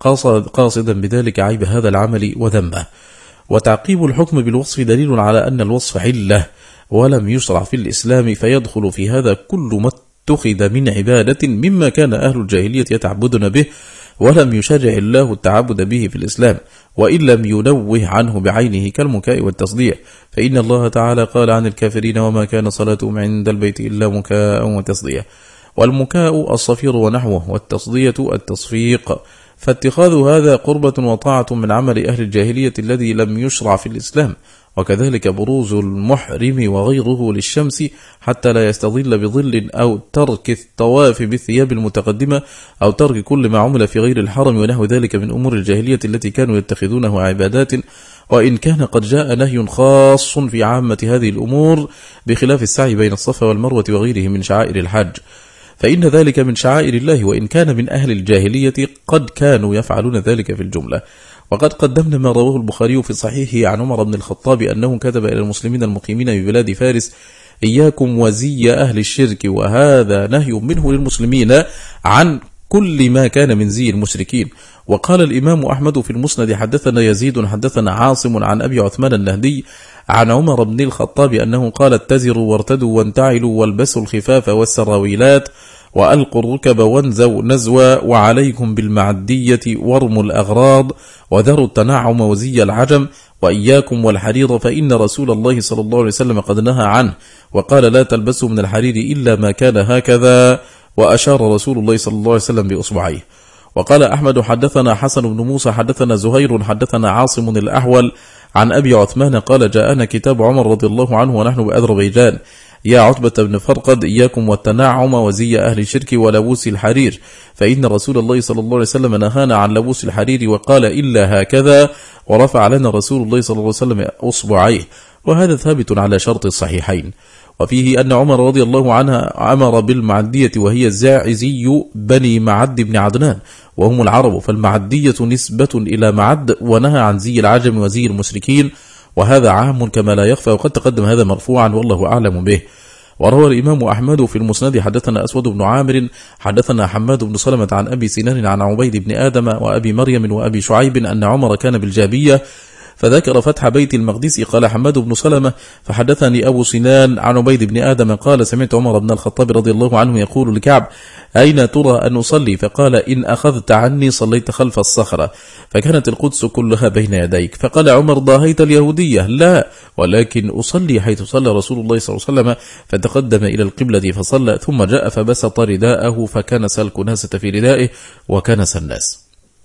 قاصدا بذلك عيب هذا العمل وذمه. وتعقيب الحكم بالوصف دليل على أن الوصف علة ولم يشرع في الإسلام، فيدخل في هذا كل ما اتخذ من عبادة مما كان أهل الجاهلية يتعبدون به ولم يشرع الله التعبد به في الإسلام، وإن لم ينوه عنه بعينه كالمكاء والتصديع. فإن الله تعالى قال عن الكافرين: وما كان صلاتهم عند البيت إلا مكاء وتصديع. والمكاء الصفير ونحوه، والتصدية التصفيق. فاتخاذ هذا قربة وطاعة من عمل أهل الجاهلية الذي لم يشرع في الإسلام. وكذلك بروز المحرم وغيره للشمس حتى لا يستظل بظل، أو ترك الطواف بالثياب المتقدمة، أو ترك كل ما عمل في غير الحرم ونحو ذلك من أمور الجاهلية التي كانوا يتخذونه عبادات، وإن كان قد جاء نهي خاص في عامة هذه الأمور بخلاف السعي بين الصفا والمروة وغيره من شعائر الحج، فإن ذلك من شعائر الله، وإن كان من أهل الجاهلية قد كانوا يفعلون ذلك في الجملة. وقد قدمنا ما رواه البخاري في صحيحه عن عمر بن الخطاب أنه كتب إلى المسلمين المقيمين ببلاد فارس: إياكم وزي أهل الشرك. وهذا نهي منه للمسلمين عن كل ما كان من زي المشركين. وقال الإمام أحمد في المسند: حدثنا يزيد حدثنا عاصم عن أبي عثمان النهدي عن عمر بن الخطاب أنه قال: اتزروا وارتدوا وانتعلوا والبسوا الخفاف والسراويلات وألقوا الركب وانزوا نزوا، وعليكم بالمعدية وارموا الأغراض، وذروا التنعم وزي العجم، وإياكم والحرير، فإن رسول الله صلى الله عليه وسلم قد نهى عنه، وقال: لا تلبسوا من الحرير إلا ما كان هكذا، وأشار رسول الله صلى الله عليه وسلم بأصبعيه. وقال أحمد: حدثنا حسن بن موسى حدثنا زهير حدثنا عاصم الأحول عن أبي عثمان قال: جاءنا كتاب عمر رضي الله عنه ونحن بأذربيجان: يا عتبة بن فرقد، إياكم والتنعم وزي أهل الشرك ولبوس الحرير، فإن رسول الله صلى الله عليه وسلم نهانا عن لبوس الحرير وقال: إلا هكذا، ورفع لنا رسول الله صلى الله عليه وسلم أصبعيه. وهذا ثابت على شرط الصحيحين. وفيه أن عمر رضي الله عنها أمر بالمعدية، وهي الزاعزي بني معد بن عدنان، وهم العرب، فالمعدية نسبة إلى معد، ونهى عن زي العجم وزي المشركين، وهذا عام كما لا يخفى، وقد تقدم هذا مرفوعا والله أعلم به. وروى الإمام أحمد في المسند: حدثنا أسود بن عامر حدثنا حماد بن سلمة عن أبي سنان عن عبيد بن آدم وأبي مريم وأبي شعيب أن عمر كان بالجابية فذكر فتح بيت المقدس. قال حماد بن سلمة: فحدثني أبو سنان عن عبيد بن آدم قال: سمعت عمر بن الخطاب رضي الله عنه يقول لكعب: أين ترى أن أصلي؟ فقال: إن أخذت عني صليت خلف الصخرة، فكانت القدس كلها بين يديك. فقال عمر: ضاهيت اليهودية؟ لا، ولكن أصلي حيث صلى رسول الله صلى الله عليه وسلم. فتقدم إلى القبلة فصلى، ثم جاء فبسط رداءه، فكنس الكناسة في ردائه وكنس الناس.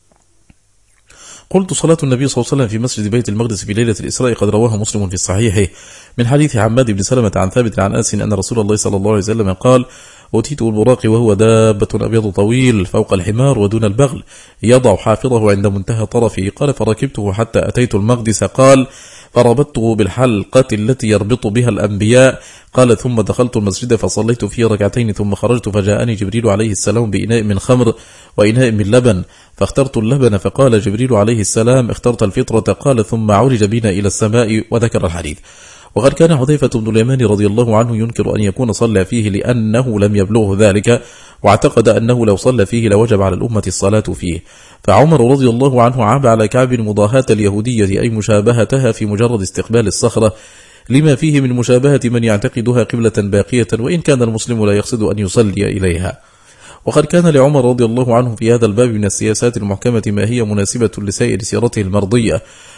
قلت: صلاة النبي صلى الله عليه وسلم في مسجد بيت المقدس في ليلة الإسراء قد رواه مسلم في صحيحه من حديث حماد بن سلمة عن ثابت عن أنس أن رسول الله صلى الله عليه وسلم قال: أوتيت البراق وهو دابة أبيض طويل فوق الحمار ودون البغل، يضع حافظه عند منتهى طرفه. قال: فركبته حتى أتيت المقدس. قال: فربطته بالحلقة التي يربط بها الأنبياء. قال: ثم دخلت المسجد فصليت فيه ركعتين، ثم خرجت فجاءني جبريل عليه السلام بإناء من خمر وإناء من لبن، فاخترت اللبن، فقال جبريل عليه السلام: اخترت الفطرة. قال: ثم عرج بنا إلى السماء، وذكر الحديث. وقد كان حذيفة بن اليمان رضي الله عنه ينكر أن يكون صلى فيه لأنه لم يبلغه ذلك، واعتقد أنه لو صلى فيه لوجب على الأمة الصلاة فيه. فعمر رضي الله عنه عاب على كعب مضاهاة اليهودية، أي مشابهتها في مجرد استقبال الصخرة، لما فيه من مشابهة من يعتقدها قبلة باقية، وإن كان المسلم لا يقصد أن يصلي إليها. وقد كان لعمر رضي الله عنه في هذا الباب من السياسات المحكمة ما هي مناسبة لسائر سيرته المرضية،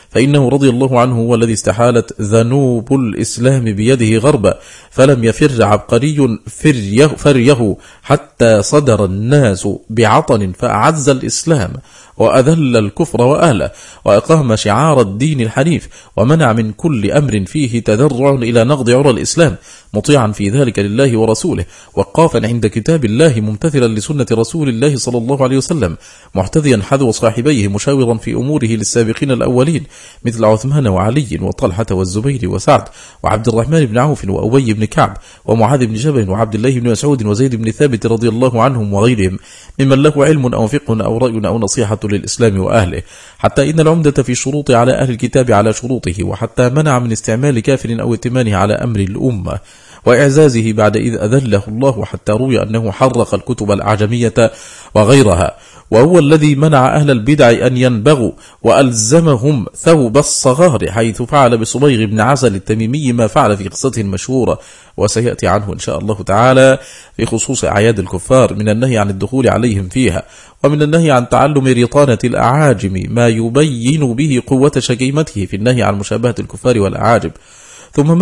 فإنه رضي الله عنه هو الذي استحالت ذنوب الإسلام بيده غربا، فلم يفر عبقري فريه حتى صدر الناس بعطن فأعز الإسلام وأذل الكفر وأهله، وأقام شعار الدين الحنيف، ومنع من كل أمر فيه تذرع إلى نقض عرى الإسلام، مطيعا في ذلك لله ورسوله، وقافا عند كتاب الله، ممتثلا لسنة رسول الله صلى الله عليه وسلم، محتذيا حذو صاحبيه، مشاورا في أموره للسابقين الأولين مثل عثمان وعلي وطلحة والزبير وسعد وعبد الرحمن بن عوف وأبي بن كعب ومعاذ بن جبل وعبد الله بن مسعود وزيد بن ثابت رضي الله عنهم وغيرهم ممن له علم أو فقه أو رأي أو نصيحة للإسلام وأهله، حتى إن العمدة في الشروط على أهل الكتاب على شروطه، وحتى منع من استعمال كافر أو ائتمانه على أمر الأمة وإعزازه بعد إذ أذله الله، حتى روي أنه حرق الكتب الأعجمية وغيرها، وهو الذي منع أهل البدع أن ينبغوا وألزمهم ثوب الصغار، حيث فعل بصبيغ بن عسل التميمي ما فعل في قصته المشهورة، وسيأتي عنه إن شاء الله تعالى في خصوص أعياد الكفار، من النهي عن الدخول عليهم فيها، ومن النهي عن تعلم ريطانة الأعاجم ما يبين به قوة شكيمته في النهي عن مشابهة الكفار والأعاجم. ثم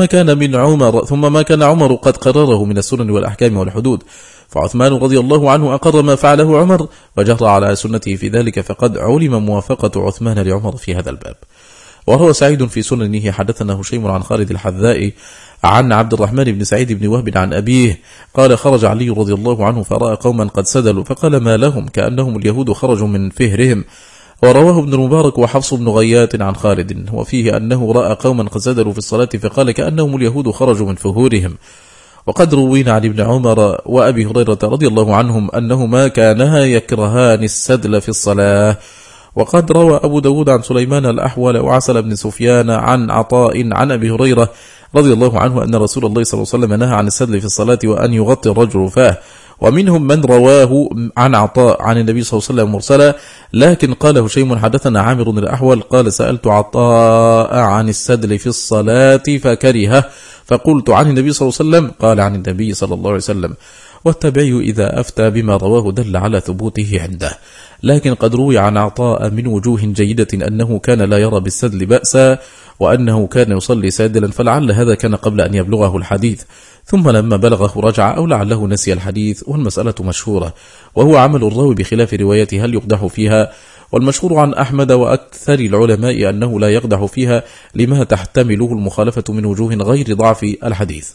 ما كان عمر قد قرره من السنن والأحكام والحدود، فعثمان رضي الله عنه أقر ما فعله عمر وجرى على سنته في ذلك، فقد علم موافقة عثمان لعمر في هذا الباب. وهو سعيد في سننه حدثنا هشيم عن خالد الحذاء عن عبد الرحمن بن سعيد بن وهب عن أبيه قال: خرج علي رضي الله عنه فرأى قوما قد سدلوا، فقال: ما لهم؟ كأنهم اليهود خرجوا من فهرهم. ورواه ابن المبارك وحفص بن غيات عن خالد، وفيه أنه رأى قوما قد سدلوا في الصلاة فقال: كأنهم اليهود خرجوا من فهورهم. وقد روينا عن ابن عمر وأبي هريرة رضي الله عنهم أنهما كانا يكرهان السدل في الصلاة. وقد روى أبو داود عن سليمان الأحول وعسل بن سفيان عن عطاء عن أبي هريرة رضي الله عنه أن رسول الله صلى الله عليه وسلم نهى عن السدل في الصلاة وأن يغطي الرجل فاه. ومنهم من رواه عن عطاء عن النبي صلى الله عليه وسلم مرسلا، لكن قال هشيم حدثنا عامر الأحول قال: سألت عطاء عن السدل في الصلاة فكرهه، فقلت: عن النبي صلى الله عليه وسلم؟ قال: عن النبي صلى الله عليه وسلم. والتابعي إذا أفتى بما رواه دل على ثبوته عنده، لكن قد روي عن عطاء من وجوه جيدة أنه كان لا يرى بالسدل بأسا، وأنه كان يصلي سادلا، فلعل هذا كان قبل أن يبلغه الحديث، ثم لما بلغه رجع، أو لعله نسي الحديث، والمسألة مشهورة، وهو عمل الراوي بخلاف روايته هل يقدح فيها. والمشهور عن أحمد وأكثر العلماء أنه لا يقدح فيها لما تحتمله المخالفة من وجوه غير ضعف الحديث.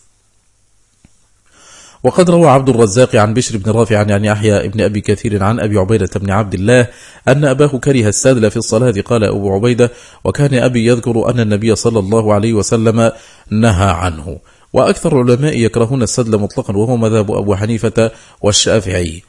وقد روى عبد الرزاق عن بشر بن رافع عن يحيى بن أبي كثير عن أبي عبيدة بن عبد الله أن أباه كره السادل في الصلاة. قال أبو عبيدة: وكان أبي يذكر أن النبي صلى الله عليه وسلم نهى عنه. وأكثر العلماء يكرهون السدل مطلقا، وهو مذهب أبو حنيفة والشافعي،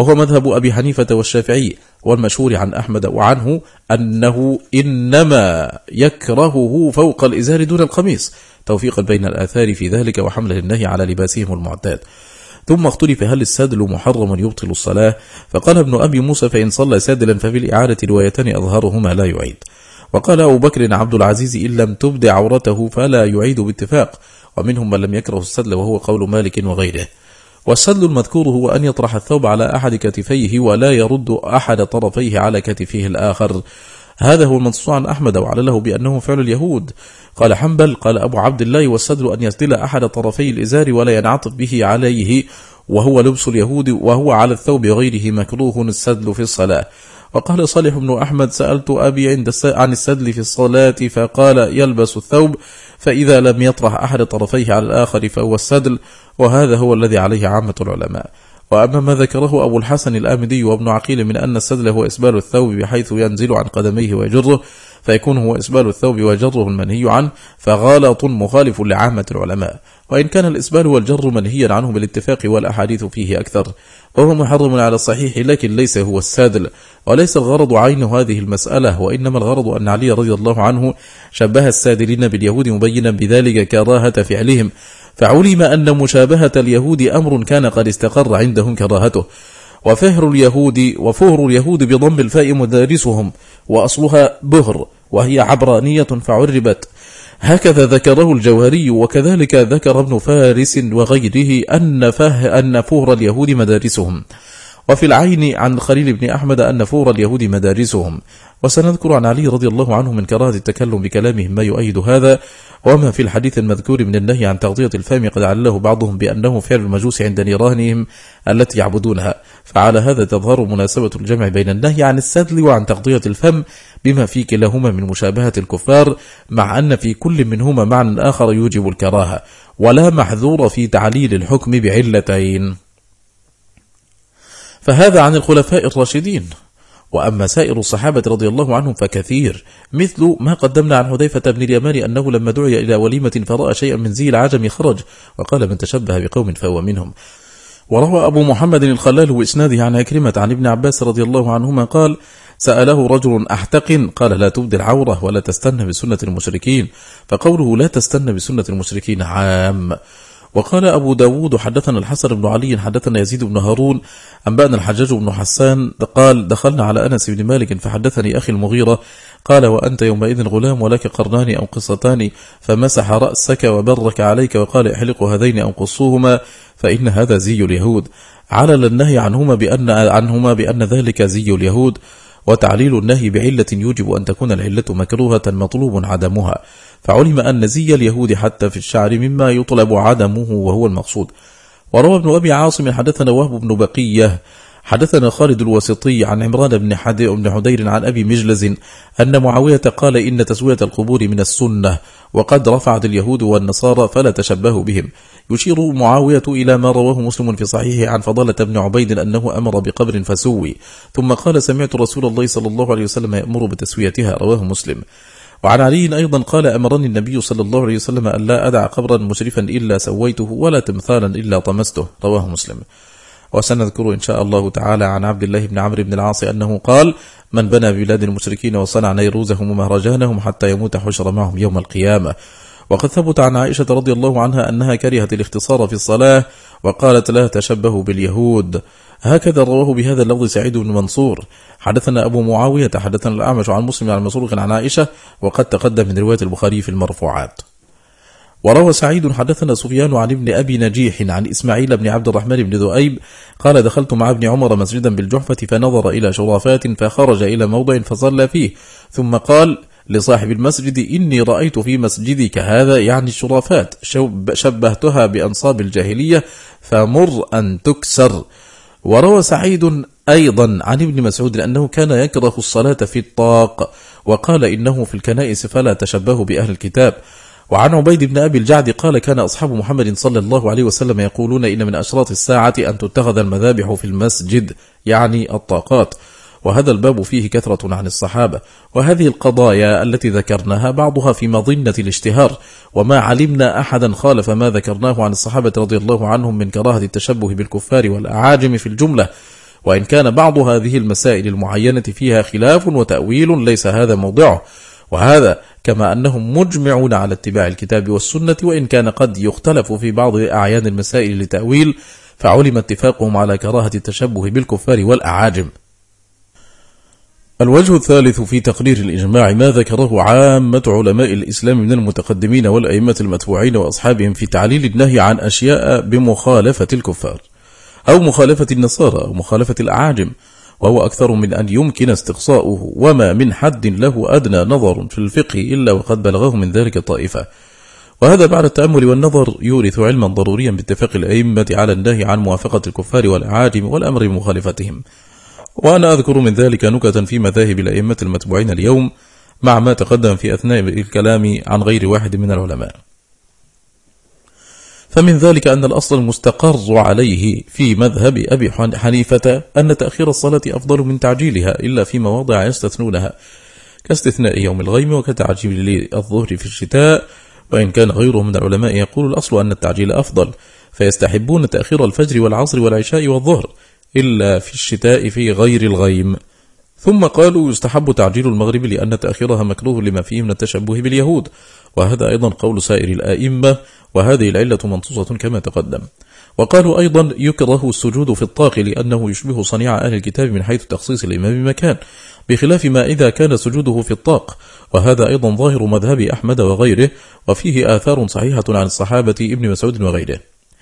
والمشهور عن أحمد وعنه أنه إنما يكرهه فوق الإزار دون القميص، توفيقا بين الآثار في ذلك وحمله النهي على لباسهم المعتاد. ثم اختلف هل السادل محرم يبطل الصلاة، فقال ابن أبي موسى: فإن صلى سادلا ففي الإعادة روايتان أظهرهما لا يعيد. وقال أبو بكر عبد العزيز: إن لم تبدع عورته فلا يعيد باتفاق. ومنهم من لم يكره السدل، وهو قول مالك وغيره. والسدل المذكور هو أن يطرح الثوب على أحد كتفيه ولا يرد أحد طرفيه على كتفه الآخر. هذا هو المنصوص عن أحمد، وعلله بأنه فعل اليهود. قال حنبل: قال أبو عبد الله: والسدل أن يسدل أحد طرفي الإزار ولا ينعطف به عليه، وهو لبس اليهود، وهو على الثوب غيره مكروه السدل في الصلاة. وقال صالح بن أحمد: سألت أبي عن السدل في الصلاة فقال: يلبس الثوب، فإذا لم يطرح أحد طرفيه على الآخر فهو السدل، وهذا هو الذي عليه عامة العلماء. وأما ما ذكره أبو الحسن الآمدي وابن عقيل من أن السدل هو إسبال الثوب بحيث ينزل عن قدميه ويجره، فيكون هو إسبال الثوب وجره المنهي عنه، فغلط مخالف لعامة العلماء. وإن كان الإسبال والجر منهيا عنه بالاتفاق، والأحاديث فيه أكثر، وهو محرم على الصحيح، لكن ليس هو السادل. وليس الغرض عين هذه المسألة، وإنما الغرض أن علي رضي الله عنه شبه السادلين باليهود، مبينا بذلك كراهة فعلهم، فعلم أن مشابهة اليهود أمر كان قد استقر عندهم كراهته. وفهر اليهود بضم الفاء مدارسهم، وأصلها بهر، وهي عبرانية فعربت، هكذا ذكره الجوهري. وكذلك ذكر ابن فارس وغيره أن فهر اليهود مدارسهم. وفي العين عن خليل بن أحمد أن فور اليهود مدارسهم. وسنذكر عن علي رضي الله عنه من كراهة التكلم بكلامهم ما يؤيد هذا، وما في الحديث المذكور من النهي عن تغطية الفم قد علّه بعضهم بأنه فعل المجوس عند نيرانهم التي يعبدونها، فعلى هذا تظهر مناسبة الجمع بين النهي عن السدل وعن تغطية الفم بما في كلاهما من مشابهة الكفار، مع أن في كل منهما معنى آخر يوجب الكراهة، ولا محذور في تعليل الحكم بعلتين. فهذا عن الخلفاء الراشدين. وأما سائر الصحابة رضي الله عنهم فكثير، مثل ما قدمنا عن حذيفة بن اليمان أنه لما دعي إلى وليمة فرأى شيئا من زي العجم خرج، وقال من تشبه بقوم فهو منهم. وروى أبو محمد الخلال وإسناده عن عكرمة عن ابن عباس رضي الله عنهما قال: سأله رجل أحتق قال: لا تبدي العورة ولا تستنى بسنة المشركين، فقوله لا تستنى بسنة المشركين عام. وقال أبو داود: حدثنا الحسن بن علي حدثنا يزيد بن هارون أنبأنا الحجاج بن حسان قال: دخلنا على أنس بن مالك فحدثني أخي المغيرة قال: وأنت يومئذ غلام ولك قرنان أو قصتان، فمسح رأسك وبرك عليك وقال: احلقوا هذين أو قصوهما فإن هذا زي اليهود. علل النهي عنهما بأن ذلك زي اليهود، وتعليل النهي بعلة يوجب أن تكون العلة مكروهة مطلوب عدمها، فعلم أن زي اليهود حتى في الشعر مما يطلب عدمه وهو المقصود. وروى ابن أبي عاصم حدثنا وهب بن بقية حدثنا خالد الواسطي عن عمران بن حدير عن أبي مجلز أن معاوية قال: إن تسوية القبور من السنة، وقد رفعت اليهود والنصارى فلا تشبهوا بهم. يشير معاوية إلى ما رواه مسلم في صحيحه عن فضالة بن عبيد أنه أمر بقبر فسوي، ثم قال: سمعت رسول الله صلى الله عليه وسلم يأمر بتسويتها، رواه مسلم. وعن علي أيضا قال: أمرني النبي صلى الله عليه وسلم أن لا أدع قبرا مشرفا إلا سويته ولا تمثالا إلا طمسته، رواه مسلم. وسنذكر إن شاء الله تعالى عن عبد الله بن عمرو بن العاص أنه قال: من بنى بلاد المشركين وصنع نيروزهم ومهرجانهم حتى يموت حشر معهم يوم القيامة. وقد ثبت عن عائشة رضي الله عنها أنها كرهت الاختصار في الصلاة وقالت: لا تشبهوا باليهود. هكذا رواه بهذا اللفظ سعيد بن منصور. حدثنا أبو معاوية حدثنا الأعمش عن مسلم عن مسروق عن عائشة، وقد تقدم من رواية البخاري في المرفوعات. وروى سعيد حدثنا سفيان عن ابن أبي نجيح عن إسماعيل بن عبد الرحمن بن ذؤيب قال: دخلت مع ابن عمر مسجدا بالجحفة فنظر إلى شرافات فخرج إلى موضع فصلى فيه، ثم قال لصاحب المسجد: إني رأيت في مسجدك هذا، يعني الشرافات، شبهتها بأنصاب الجاهلية فمر أن تكسر. وروى سعيد أيضا عن ابن مسعود أنه كان يكره الصلاة في الطاق، وقال: إنه في الكنائس فلا تشبهوا بأهل الكتاب. وعن عبيد بن أبي الجعد قال: كان أصحاب محمد صلى الله عليه وسلم يقولون: إن من أشراط الساعة أن تتخذ المذابح في المسجد، يعني الطاقات. وهذا الباب فيه كثرة عن الصحابة، وهذه القضايا التي ذكرناها بعضها في مظنة الاشتهار، وما علمنا أحدا خالف ما ذكرناه عن الصحابة رضي الله عنهم من كراهة التشبه بالكفار والأعاجم في الجملة، وإن كان بعض هذه المسائل المعينة فيها خلاف وتأويل ليس هذا موضعه، وهذا كما أنهم مجمعون على اتباع الكتاب والسنة، وإن كان قد يختلف في بعض أعيان المسائل لتأويل، فعلم اتفاقهم على كراهة التشبه بالكفار والأعاجم. الوجه الثالث في تقرير الإجماع ما ذكره عامة علماء الإسلام من المتقدمين والأئمة المتبوعين وأصحابهم في تعليل النهي عن أشياء بمخالفة الكفار أو مخالفة النصارى أو مخالفة الأعاجم، وهو أكثر من أن يمكن استقصاؤه، وما من حد له أدنى نظر في الفقه إلا وقد بلغه من ذلك طائفة. وهذا بعد التأمل والنظر يورث علما ضروريا باتفاق الأئمة على النهي عن موافقة الكفار والأعاجم والأمر بمخالفتهم. وأنا أذكر من ذلك نكتا في مذاهب الأئمة المتبوعين اليوم مع ما تقدم في أثناء الكلام عن غير واحد من العلماء. فمن ذلك أن الأصل المستقر عليه في مذهب أبي حنيفة أن تأخير الصلاة أفضل من تعجيلها، إلا في مواضع يستثنونها كاستثناء يوم الغيم وكتعجيل الظهر في الشتاء، وإن كان غيره من العلماء يقول الأصل أن التعجيل أفضل، فيستحبون تأخير الفجر والعصر والعشاء والظهر إلا في الشتاء في غير الغيم. ثم قالوا يستحب تعجيل المغرب لأن تأخيرها مكروه لما فيه من التشبه باليهود، وهذا أيضا قول سائر الآئمة، وهذه العلة منصوصة كما تقدم. وقالوا أيضا يكره السجود في الطاق لأنه يشبه صنيع أهل الكتاب من حيث تخصيص الإمام بمكان، بخلاف ما إذا كان سجوده في الطاق، وهذا أيضا ظاهر مذهب أحمد وغيره، وفيه آثار صحيحة عن الصحابة ابن مسعود وغيره.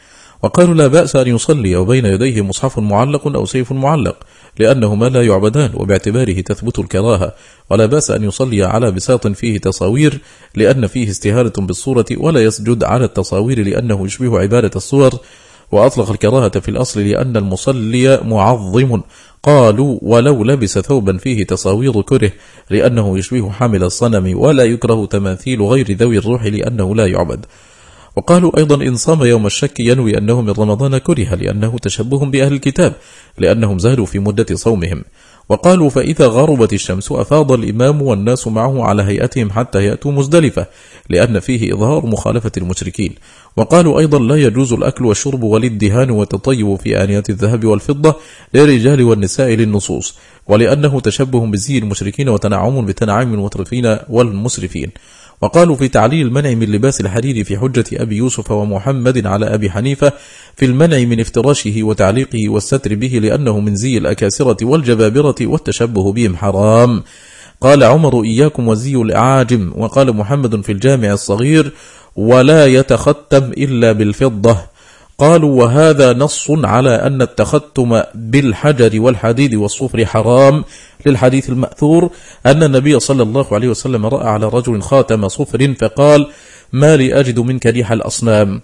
وقالوا لا بأس أن يصلي وبين يديه مصحف معلق أو سيف معلق لأنهما لا يعبدان وباعتباره تثبت الكراهة، ولا بأس أن يصلي على بساط فيه تصاوير لأن فيه استهانة بالصورة، ولا يسجد على التصاوير لأنه يشبه عبادة الصور، وأطلق الكراهة في الأصل لأن المصلي معظم. قالوا ولو لبس ثوبا فيه تصاوير كره لأنه يشبه حامل الصنم، ولا يكره تماثيل غير ذوي الروح لأنه لا يعبد. وقالوا أيضا إن صام يوم الشك ينوي أنه من رمضان كره لأنه تشبه بأهل الكتاب لأنهم زادوا في مدة صومهم. وقالوا فإذا غربت الشمس أفاض الإمام والناس معه على هيئتهم حتى يأتوا مزدلفة لأن فيه إظهار مخالفة المشركين. وقالوا أيضا لا يجوز الأكل والشرب والادهان والتطيب في آنية الذهب والفضة للرجال والنساء للنصوص، ولأنه تشبه بزي المشركين وتنعم بتنعم المترفين والمسرفين. وقالوا في تعليل المنع من لباس الحرير في حجة أبي يوسف ومحمد على أبي حنيفة في المنع من افتراشه وتعليقه والستر به لأنه من زي الأكاسرة والجبابرة والتشبه بهم حرام. قال عمر إياكم وزي الأعاجم. وقال محمد في الجامع الصغير ولا يتختم إلا بالفضة. قالوا وهذا نص على أن التختم بالحجر والحديد والصفر حرام للحديث المأثور أن النبي صلى الله عليه وسلم رأى على رجل خاتم صفر فقال ما لي أجد منك ريح الأصنام،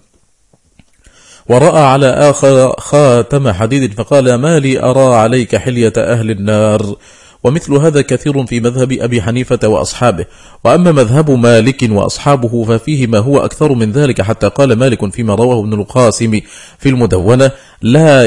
ورأى على آخر خاتم حديد فقال ما لي أرى عليك حلية أهل النار. ومثل هذا كثير في مذهب أبي حنيفة وأصحابه. وأما مذهب مالك وأصحابه ففيه ما هو أكثر من ذلك، حتى قال مالك فيما رواه ابن القاسم في المدونة لا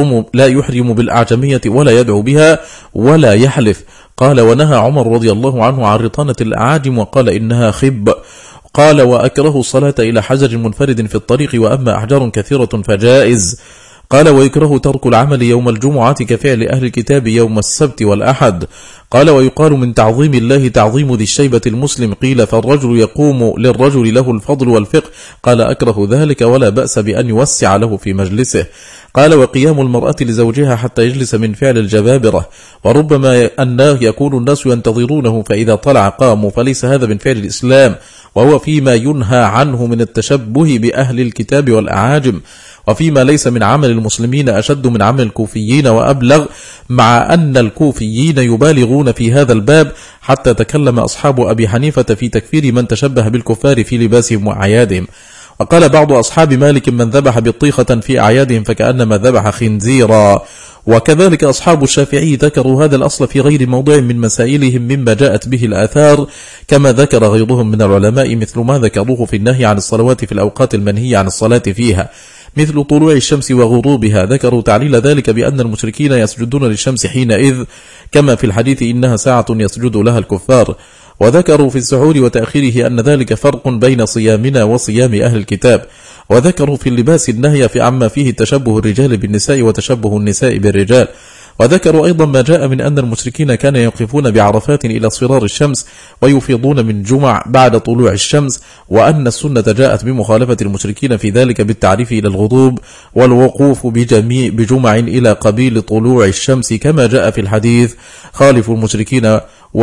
يحرم بالأعجمية ولا يدعو بها ولا يحلف. قال ونهى عمر رضي الله عنه عن رطانة الأعاجم وقال إنها خب. قال وأكره الصلاة إلى حجر منفرد في الطريق، وأما أحجار كثيرة فجائز. قال ويكره ترك العمل يوم الجمعة كفعل أهل الكتاب يوم السبت والأحد. قال ويقال من تعظيم الله تعظيم ذي الشيبة المسلم. قيل فالرجل يقوم للرجل له الفضل والفقه. قال أكره ذلك ولا بأس بأن يوسع له في مجلسه. قال وقيام المرأة لزوجها حتى يجلس من فعل الجبابرة، وربما أنه يكون الناس ينتظرونه فإذا طلع قاموا، فليس هذا من فعل الإسلام، وهو فيما ينهى عنه من التشبه بأهل الكتاب والأعاجم، وفيما ليس من عمل المسلمين أشد من عمل الكوفيين وأبلغ، مع أن الكوفيين يبالغون في هذا الباب حتى تكلم أصحاب أبي حنيفة في تكفير من تشبه بالكفار في لباسهم وأعيادهم. وقال بعض أصحاب مالك من ذبح بطيخة في أعيادهم فكأنما ذبح خنزيرا. وكذلك أصحاب الشافعي ذكروا هذا الأصل في غير موضع من مسائلهم مما جاءت به الآثار، كما ذكر غيرهم من العلماء مثل ما ذكروه في النهي عن الصلوات في الأوقات المنهي عن الصلاة فيها، مثل طلوع الشمس وغروبها. ذكروا تعليل ذلك بأن المشركين يسجدون للشمس حينئذ، كما في الحديث إنها ساعة يسجد لها الكفار. وذكروا في السحور وتأخيره أن ذلك فرق بين صيامنا وصيام أهل الكتاب. وذكروا في اللباس النهي في عما فيه تشبه الرجال بالنساء وتشبه النساء بالرجال. وذكروا أيضا ما جاء من أن المشركين كانوا يقفون بعرفات إلى اصفرار الشمس ويفيضون من جمع بعد طلوع الشمس، وأن السنة جاءت بمخالفة المشركين في ذلك بالتعريف إلى الغروب والوقوف بجمع إلى قبيل طلوع الشمس، كما جاء في الحديث خالف المشركين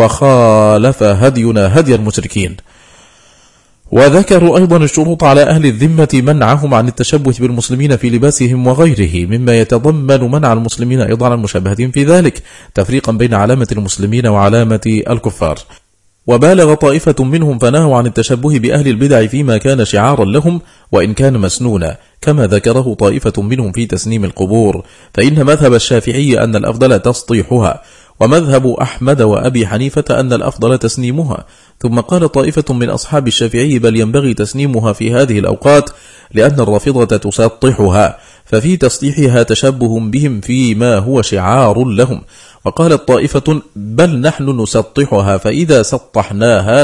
وخالف هدينا هدي المشركين. وذكروا أيضا الشروط على أهل الذمة منعهم عن التشبه بالمسلمين في لباسهم وغيره، مما يتضمن منع المسلمين أيضا عن المشابهة في ذلك، تفريقا بين علامة المسلمين وعلامة الكفار. وبالغ طائفة منهم فنهوا عن التشبه بأهل البدع فيما كان شعارا لهم وإن كان مسنونا، كما ذكره طائفة منهم في تسنيم القبور، فإن مذهب الشافعي أن الأفضل تسطيحها، ومذهب أحمد وأبي حنيفة أن الأفضل تسنيمها. ثم قال طائفة من أصحاب الشافعي بل ينبغي تسنيمها في هذه الأوقات لأن الرافضة تسطحها، ففي تسطيحها تشبه بهم فيما هو شعار لهم. وقالت طائفة بل نحن نسطحها، فإذا سطحناها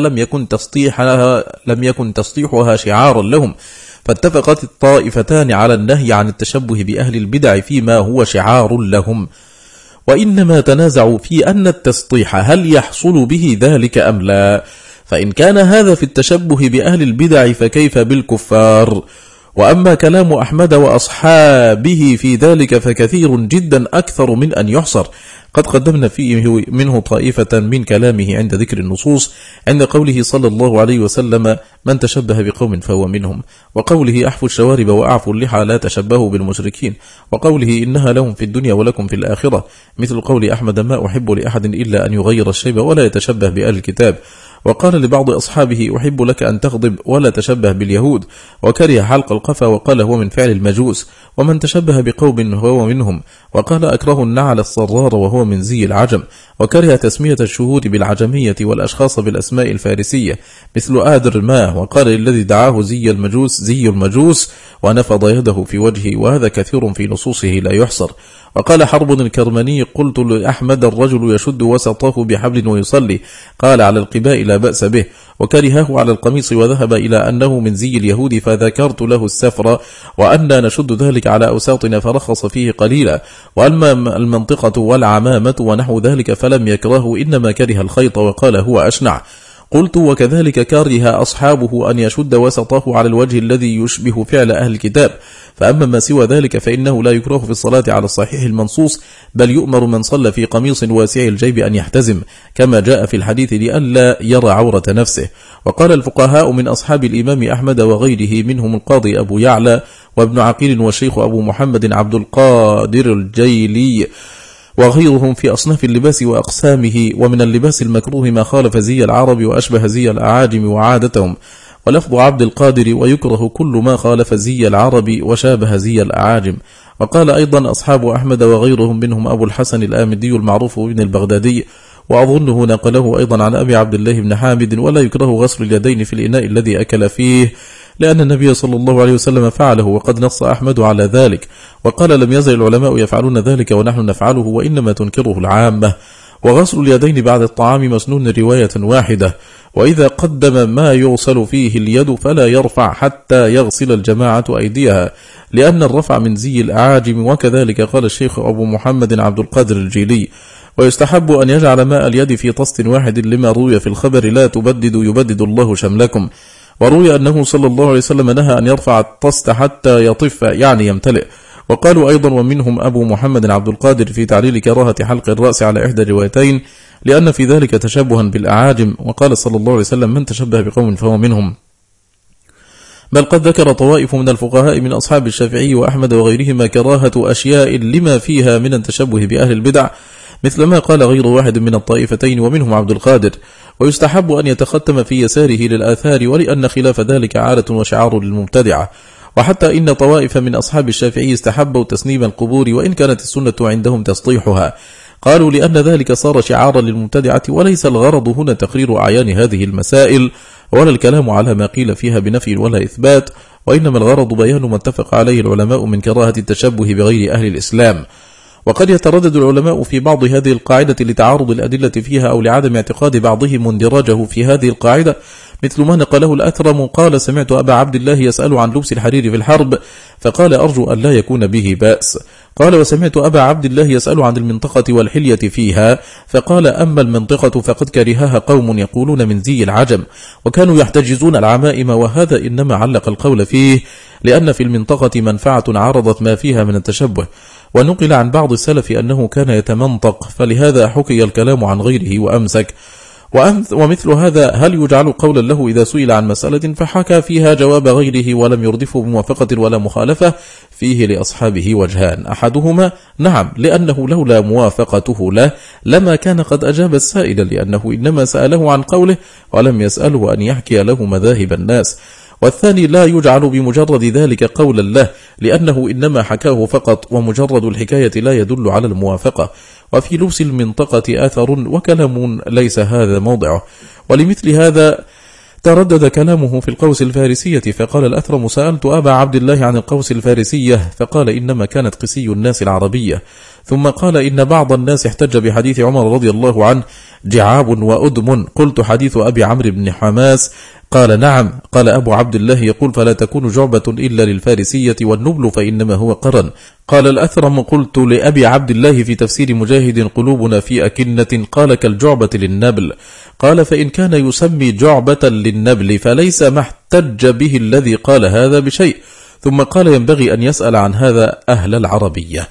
لم يكن تسطيحها شعارا لهم. فاتفقت الطائفتان على النهي عن التشبه بأهل البدع فيما هو شعار لهم، وإنما تنازعوا في أن التسطيح هل يحصل به ذلك أم لا، فإن كان هذا في التشبه بأهل البدع فكيف بالكفار. وأما كلام أحمد وأصحابه في ذلك فكثير جدا أكثر من أن يحصر، قد قدمنا فيه منه طائفة من كلامه عند ذكر النصوص، عند قوله صلى الله عليه وسلم: من تشبه بقوم فهو منهم، وقوله: أحفوا الشوارب وأعفوا اللحى لا تشبهوا بالمشركين، وقوله: إنها لهم في الدنيا ولكم في الآخرة، مثل قول أحمد: ما أحب لأحد إلا أن يغير الشيب ولا يتشبه بأهل الكتاب. وقال لبعض أصحابه: أحب لك أن تغضب ولا تشبه باليهود، وكره حلق القفا وقال: هو من فعل المجوس. ومن تشبه بقوم هو منهم، وقال: أكره النعل الصرار وهو من زي العجم، وكره تسمية الشهور بالعجمية والأشخاص بالأسماء الفارسية، مثل آدر ما، وقال الذي دعاه زي المجوس، ونفض يده في وجهه، وهذا كثير في نصوصه لا يحصر. وقال حرب الكرماني: قلت لأحمد: الرجل يشد وسطه بحبل ويصلي، قال: على القباء لا بأس به. وكرهه على القميص، وذهب إلى أنه من زي اليهود، فذكرت له السفر وأننا نشد ذلك على أوساطنا، فرخص فيه قليلا. وأما المنطقة والعمامة ونحو ذلك فلم يكرهه، إنما كره الخيط، وقال: هو أشنع. قلت: وكذلك كره أصحابه أن يشد وسطه على الوجه الذي يشبه فعل أهل الكتاب، فأما ما سوى ذلك فإنه لا يكره في الصلاة على الصحيح المنصوص، بل يؤمر من صلى في قميص واسع الجيب أن يحتزم، كما جاء في الحديث، لئلا يرى عورة نفسه. وقال الفقهاء من أصحاب الإمام أحمد وغيره، منهم القاضي أبو يعلى وابن عقيل والشيخ أبو محمد عبد القادر الجيلي وغيرهم، في أصناف اللباس وأقسامه، ومن اللباس المكروه ما خالف زي العرب وأشبه زي الأعاجم وعادتهم، ولفظ عبد القادر: ويكره كل ما خالف زي العرب وشابه زي الأعاجم. وقال أيضا أصحاب أحمد وغيرهم، منهم أبو الحسن الآمدي المعروف بن البغدادي، وأظنه نقله أيضا عن أبي عبد الله بن حامد: ولا يكره غسل اليدين في الإناء الذي أكل فيه، لأن النبي صلى الله عليه وسلم فعله، وقد نص أحمد على ذلك. وقال: لم يزل العلماء يفعلون ذلك ونحن نفعله، وإنما تنكره العامة. وغسل اليدين بعد الطعام مسنون رواية واحدة، وإذا قدم ما يغسل فيه اليد فلا يرفع حتى يغسل الجماعة أيديها، لأن الرفع من زي الأعاجم. وكذلك قال الشيخ أبو محمد عبد القادر الجيلي: ويستحب أن يجعل ماء اليد في طست واحد، لما روي في الخبر: لا تبددوا يبدد الله شملكم. وروي أنه صلى الله عليه وسلم نهى أن يرفع الطست حتى يطف، يعني يمتلئ. وقالوا أيضا: ومنهم أبو محمد عبد القادر في تعليل كراهة حلق الرأس على إحدى الروايتين، لأن في ذلك تشبها بالأعاجم. وقال صلى الله عليه وسلم: من تشبه بقوم فهو منهم. بل قد ذكر طوائف من الفقهاء من أصحاب الشافعي وأحمد وغيرهما كراهة أشياء لما فيها من التشبه بأهل البدع، مثل ما قال غير واحد من الطائفتين، ومنهم عبد القادر. ويستحب أن يتختم في يساره للآثار، ولأن خلاف ذلك عادة وشعار للمبتدعة. وحتى إن طوائف من أصحاب الشافعي استحبوا تسنيم القبور، وإن كانت السنة عندهم تسطيحها، قالوا لأن ذلك صار شعارا للمبتدعة، وليس الغرض هنا تقرير أعيان هذه المسائل ولا الكلام على ما قيل فيها بنفي ولا إثبات، وإنما الغرض بيان ما اتفق عليه العلماء من كراهة التشبه بغير أهل الإسلام. وقد يتردد العلماء في بعض هذه القاعدة لتعارض الأدلة فيها، أو لعدم اعتقاد بعضهم مندراجه في هذه القاعدة، مثل ما نقله الأثرم قال: سمعت أبا عبد الله يسأل عن لبس الحرير في الحرب، فقال: أرجو أن لا يكون به بأس. قال: وسمعت أبا عبد الله يسأل عن المنطقة والحلية فيها، فقال: أما المنطقة فقد كرهها قوم يقولون من زي العجم، وكانوا يحتجزون العمائم، وهذا إنما علق القول فيه لأن في المنطقة منفعة عرضت ما فيها من التشبه. ونقل عن بعض السلف أنه كان يتمنطق، فلهذا حكي الكلام عن غيره وأمسك. ومثل هذا هل يجعل قولا له إذا سئل عن مسألة فحكى فيها جواب غيره ولم يردفه بموافقة ولا مخالفة؟ فيه لأصحابه وجهان: أحدهما نعم، لأنه لولا موافقته له لما كان قد أجاب السائل، لأنه إنما سأله عن قوله ولم يسأله أن يحكي له مذاهب الناس. والثاني لا يجعل بمجرد ذلك قولا له، لأنه إنما حكاه فقط، ومجرد الحكاية لا يدل على الموافقة. وفي لبس المنطقة أثر وكلام ليس هذا موضعه. ولمثل هذا تردد كلامه في القوس الفارسية، فقال الأثرم: سألت أبا عبد الله عن القوس الفارسية، فقال: إنما كانت قسي الناس العربية. ثم قال: إن بعض الناس احتج بحديث عمر رضي الله عنه: جعاب وأدم. قلت: حديث أبي عمرو بن حماس. قال: نعم. قال أبو عبد الله: يقول: فلا تكون جعبة إلا للفارسية، والنبل فإنما هو قرن. قال الأثرم: قلت لأبي عبد الله في تفسير مجاهد: قلوبنا في أكنة. قال: كالجعبة للنبل. قال: فإن كان يسمي جعبة للنبل فليس ما احتج به الذي قال هذا بشيء. ثم قال: ينبغي أن يسأل عن هذا أهل العربية.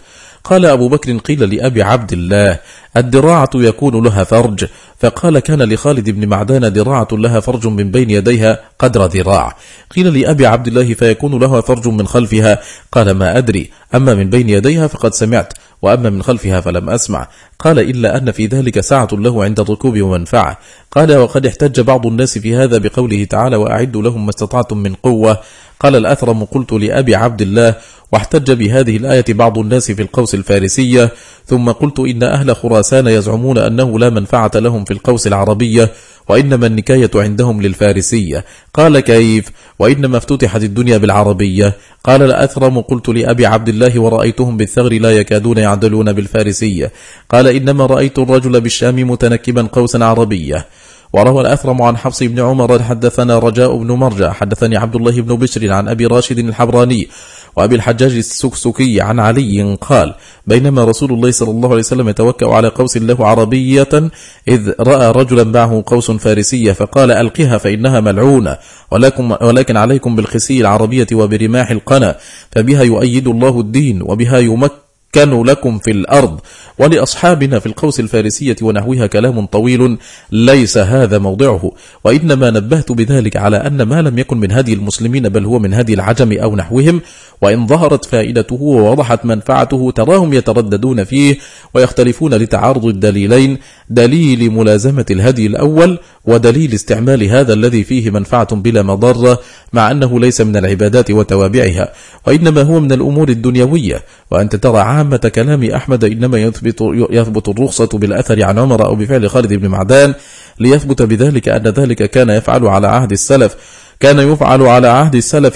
قال أبو بكر: قيل لأبي عبد الله: الدراعة يكون لها فرج؟ فقال: كان لخالد بن معدان دراعة لها فرج من بين يديها قدر ذراع. قيل لأبي عبد الله: فيكون لها فرج من خلفها؟ قال: ما أدري، أما من بين يديها فقد سمعت، وأما من خلفها فلم أسمع. قال: إلا أن في ذلك ساعة له عند الركوب ومنفعة. قال: وقد احتج بعض الناس في هذا بقوله تعالى: وأعدوا لهم ما استطعتم من قوة. قال الأثرم: قلت لأبي عبد الله: واحتج بهذه الآية بعض الناس في القوس الفارسية. ثم قلت: إن أهل خراسان يزعمون أنه لا منفعة لهم في القوس العربية، وإنما النكاية عندهم للفارسية. قال: كيف؟ وإنما افتتحت الدنيا بالعربية. قال الأثرم: قلت لأبي عبد الله: ورأيتهم بالثغر لا يكادون يعدلون بالفارسية. قال: إنما رأيت الرجل بالشام متنكبا قوسا عربية. وروى الأثرم عن حفص بن عمر: حدثنا رجاء بن مرجع حدثني عبد الله بن بشر عن أبي راشد الحبراني وأبي الحجاج السكسكي عن علي قال: بينما رسول الله صلى الله عليه وسلم يتوكأ على قوس له عربية إذ رأى رجلا معه قوس فارسية فقال: ألقها فإنها ملعونة، ولكن عليكم بالخسي العربية وبرماح القنا، فبها يؤيد الله الدين وبها يمكن لكم في الأرض. ولأصحابنا في القوس الفارسية ونحوها كلام طويل ليس هذا موضعه، وإنما نبهت بذلك على أن ما لم يكن من هدي المسلمين بل هو من هدي العجم أو نحوهم، وإن ظهرت فائدته ووضحت منفعته تراهم يترددون فيه ويختلفون لتعارض الدليلين: دليل ملازمة الهدي الأول ودليل استعمال هذا الذي فيه منفعة بلا مضرة، مع أنه ليس من العبادات وتوابعها، وإنما هو من الأمور الدنيوية. وأنت ترى عامة كلام أحمد إنما يثبت الرخصة بالأثر عن عمر أو بفعل خالد بن معدان، ليثبت بذلك أن ذلك كان يفعل على عهد السلف، كان يفعل على عهد السلف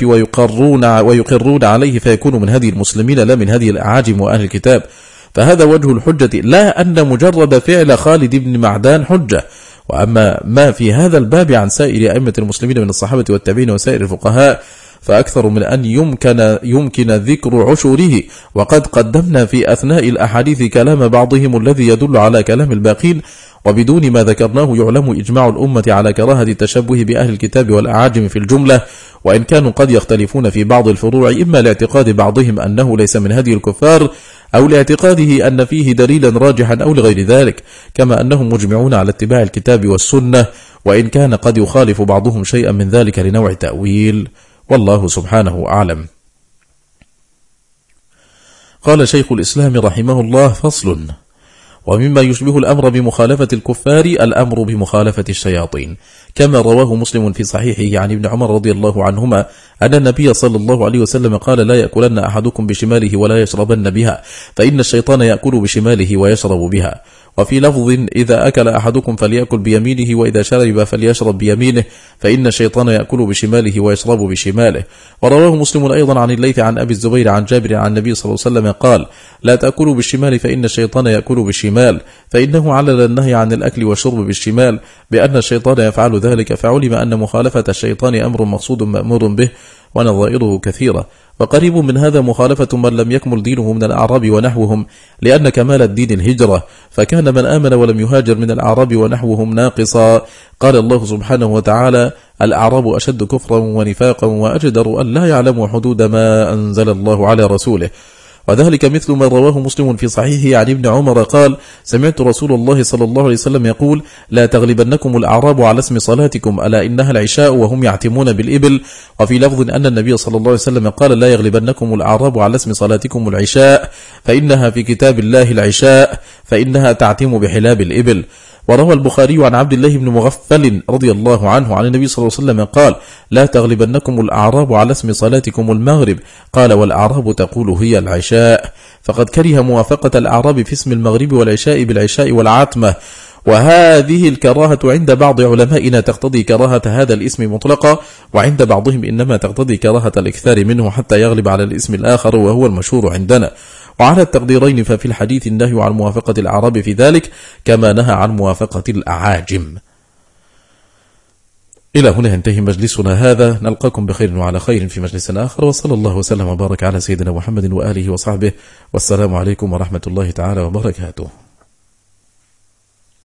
ويقرون عليه، فيكون من هدي المسلمين لا من هدي الأعاجم وأهل الكتاب. فهذا وجه الحجة، لا أن مجرد فعل خالد بن معدان حجة. وأما ما في هذا الباب عن سائر أئمة المسلمين من الصحابة والتابعين وسائر الفقهاء فأكثر من أن يمكن ذكر عشوره، وقد قدمنا في أثناء الأحاديث كلام بعضهم الذي يدل على كلام الباقين، وبدون ما ذكرناه يعلم إجماع الأمة على كراهة التشبه بأهل الكتاب والأعاجم في الجملة، وإن كانوا قد يختلفون في بعض الفروع، إما لاعتقاد بعضهم أنه ليس من هدي الكفار، أو لاعتقاده أن فيه دليلا راجحا، أو لغير ذلك، كما أنهم مجمعون على اتباع الكتاب والسنة، وإن كان قد يخالف بعضهم شيئا من ذلك لنوع تأويل، والله سبحانه أعلم. قال شيخ الإسلام رحمه الله: فصل: ومما يشبه الأمر بمخالفة الكفار الأمر بمخالفة الشياطين، كما رواه مسلم في صحيحه عن ابن عمر رضي الله عنهما أن النبي صلى الله عليه وسلم قال: لا يأكلن أحدكم بشماله ولا يشربن بها، فإن الشيطان يأكل بشماله ويشرب بها. وفي لفظ: إذا أكل أحدكم فليأكل بيمينه، وإذا شرب فليشرب بيمينه، فإن الشيطان يأكل بشماله ويشرب بشماله. ورواه مسلم أيضا عن الليث عن أبي الزبير عن جابر عن النبي صلى الله عليه وسلم قال: لا تأكلوا بالشمال فإن الشيطان يأكل بالشمال، فإنه علل النهي عن الأكل والشرب بالشمال بأن الشيطان يفعل ذلك، فعلم أن مخالفة الشيطان أمر مقصود مأمور به، ونظائره كثيرة. وقريب من هذا مخالفة من لم يكمل دينه من الأعراب ونحوهم، لأن كمال الدين الهجرة، فكان من آمن ولم يهاجر من الأعراب ونحوهم ناقصا. قال الله سبحانه وتعالى: الأعراب أشد كفرا ونفاقا وأجدر أن لا يعلموا حدود ما أنزل الله على رسوله. وذلك مثل ما رواه مسلم في صحيحه عن ابن عمر قال: سمعت رسول الله صلى الله عليه وسلم يقول: لا تغلبنكم الأعراب على اسم صلاتكم، ألا إنها العشاء وهم يعتمون بالإبل. وفي لفظ أن النبي صلى الله عليه وسلم قال: لا يغلبنكم الأعراب على اسم صلاتكم العشاء، فإنها في كتاب الله العشاء، فإنها تعتم بحلاب الإبل. وروى البخاري عن عبد الله بن مغفل رضي الله عنه عن النبي صلى الله عليه وسلم قال: لا تغلبنكم الأعراب على اسم صلاتكم المغرب. قال: والأعراب تقول هي العشاء. فقد كره موافقة الأعراب في اسم المغرب والعشاء بالعشاء والعتمة، وهذه الكراهة عند بعض علمائنا تقتضي كراهة هذا الاسم مطلقة، وعند بعضهم إنما تقتضي كراهة الإكثار منه حتى يغلب على الاسم الآخر، وهو المشهور عندنا. وعلى التقديرين ففي الحديث النهي عن موافقة الأعراب في ذلك، كما نهى عن موافقة الأعاجم. إلى هنا ينتهي مجلسنا هذا، نلقاكم بخير وعلى خير في مجلس آخر، وصلى الله وسلم وبارك على سيدنا محمد وآله وصحبه، والسلام عليكم ورحمة الله تعالى وبركاته.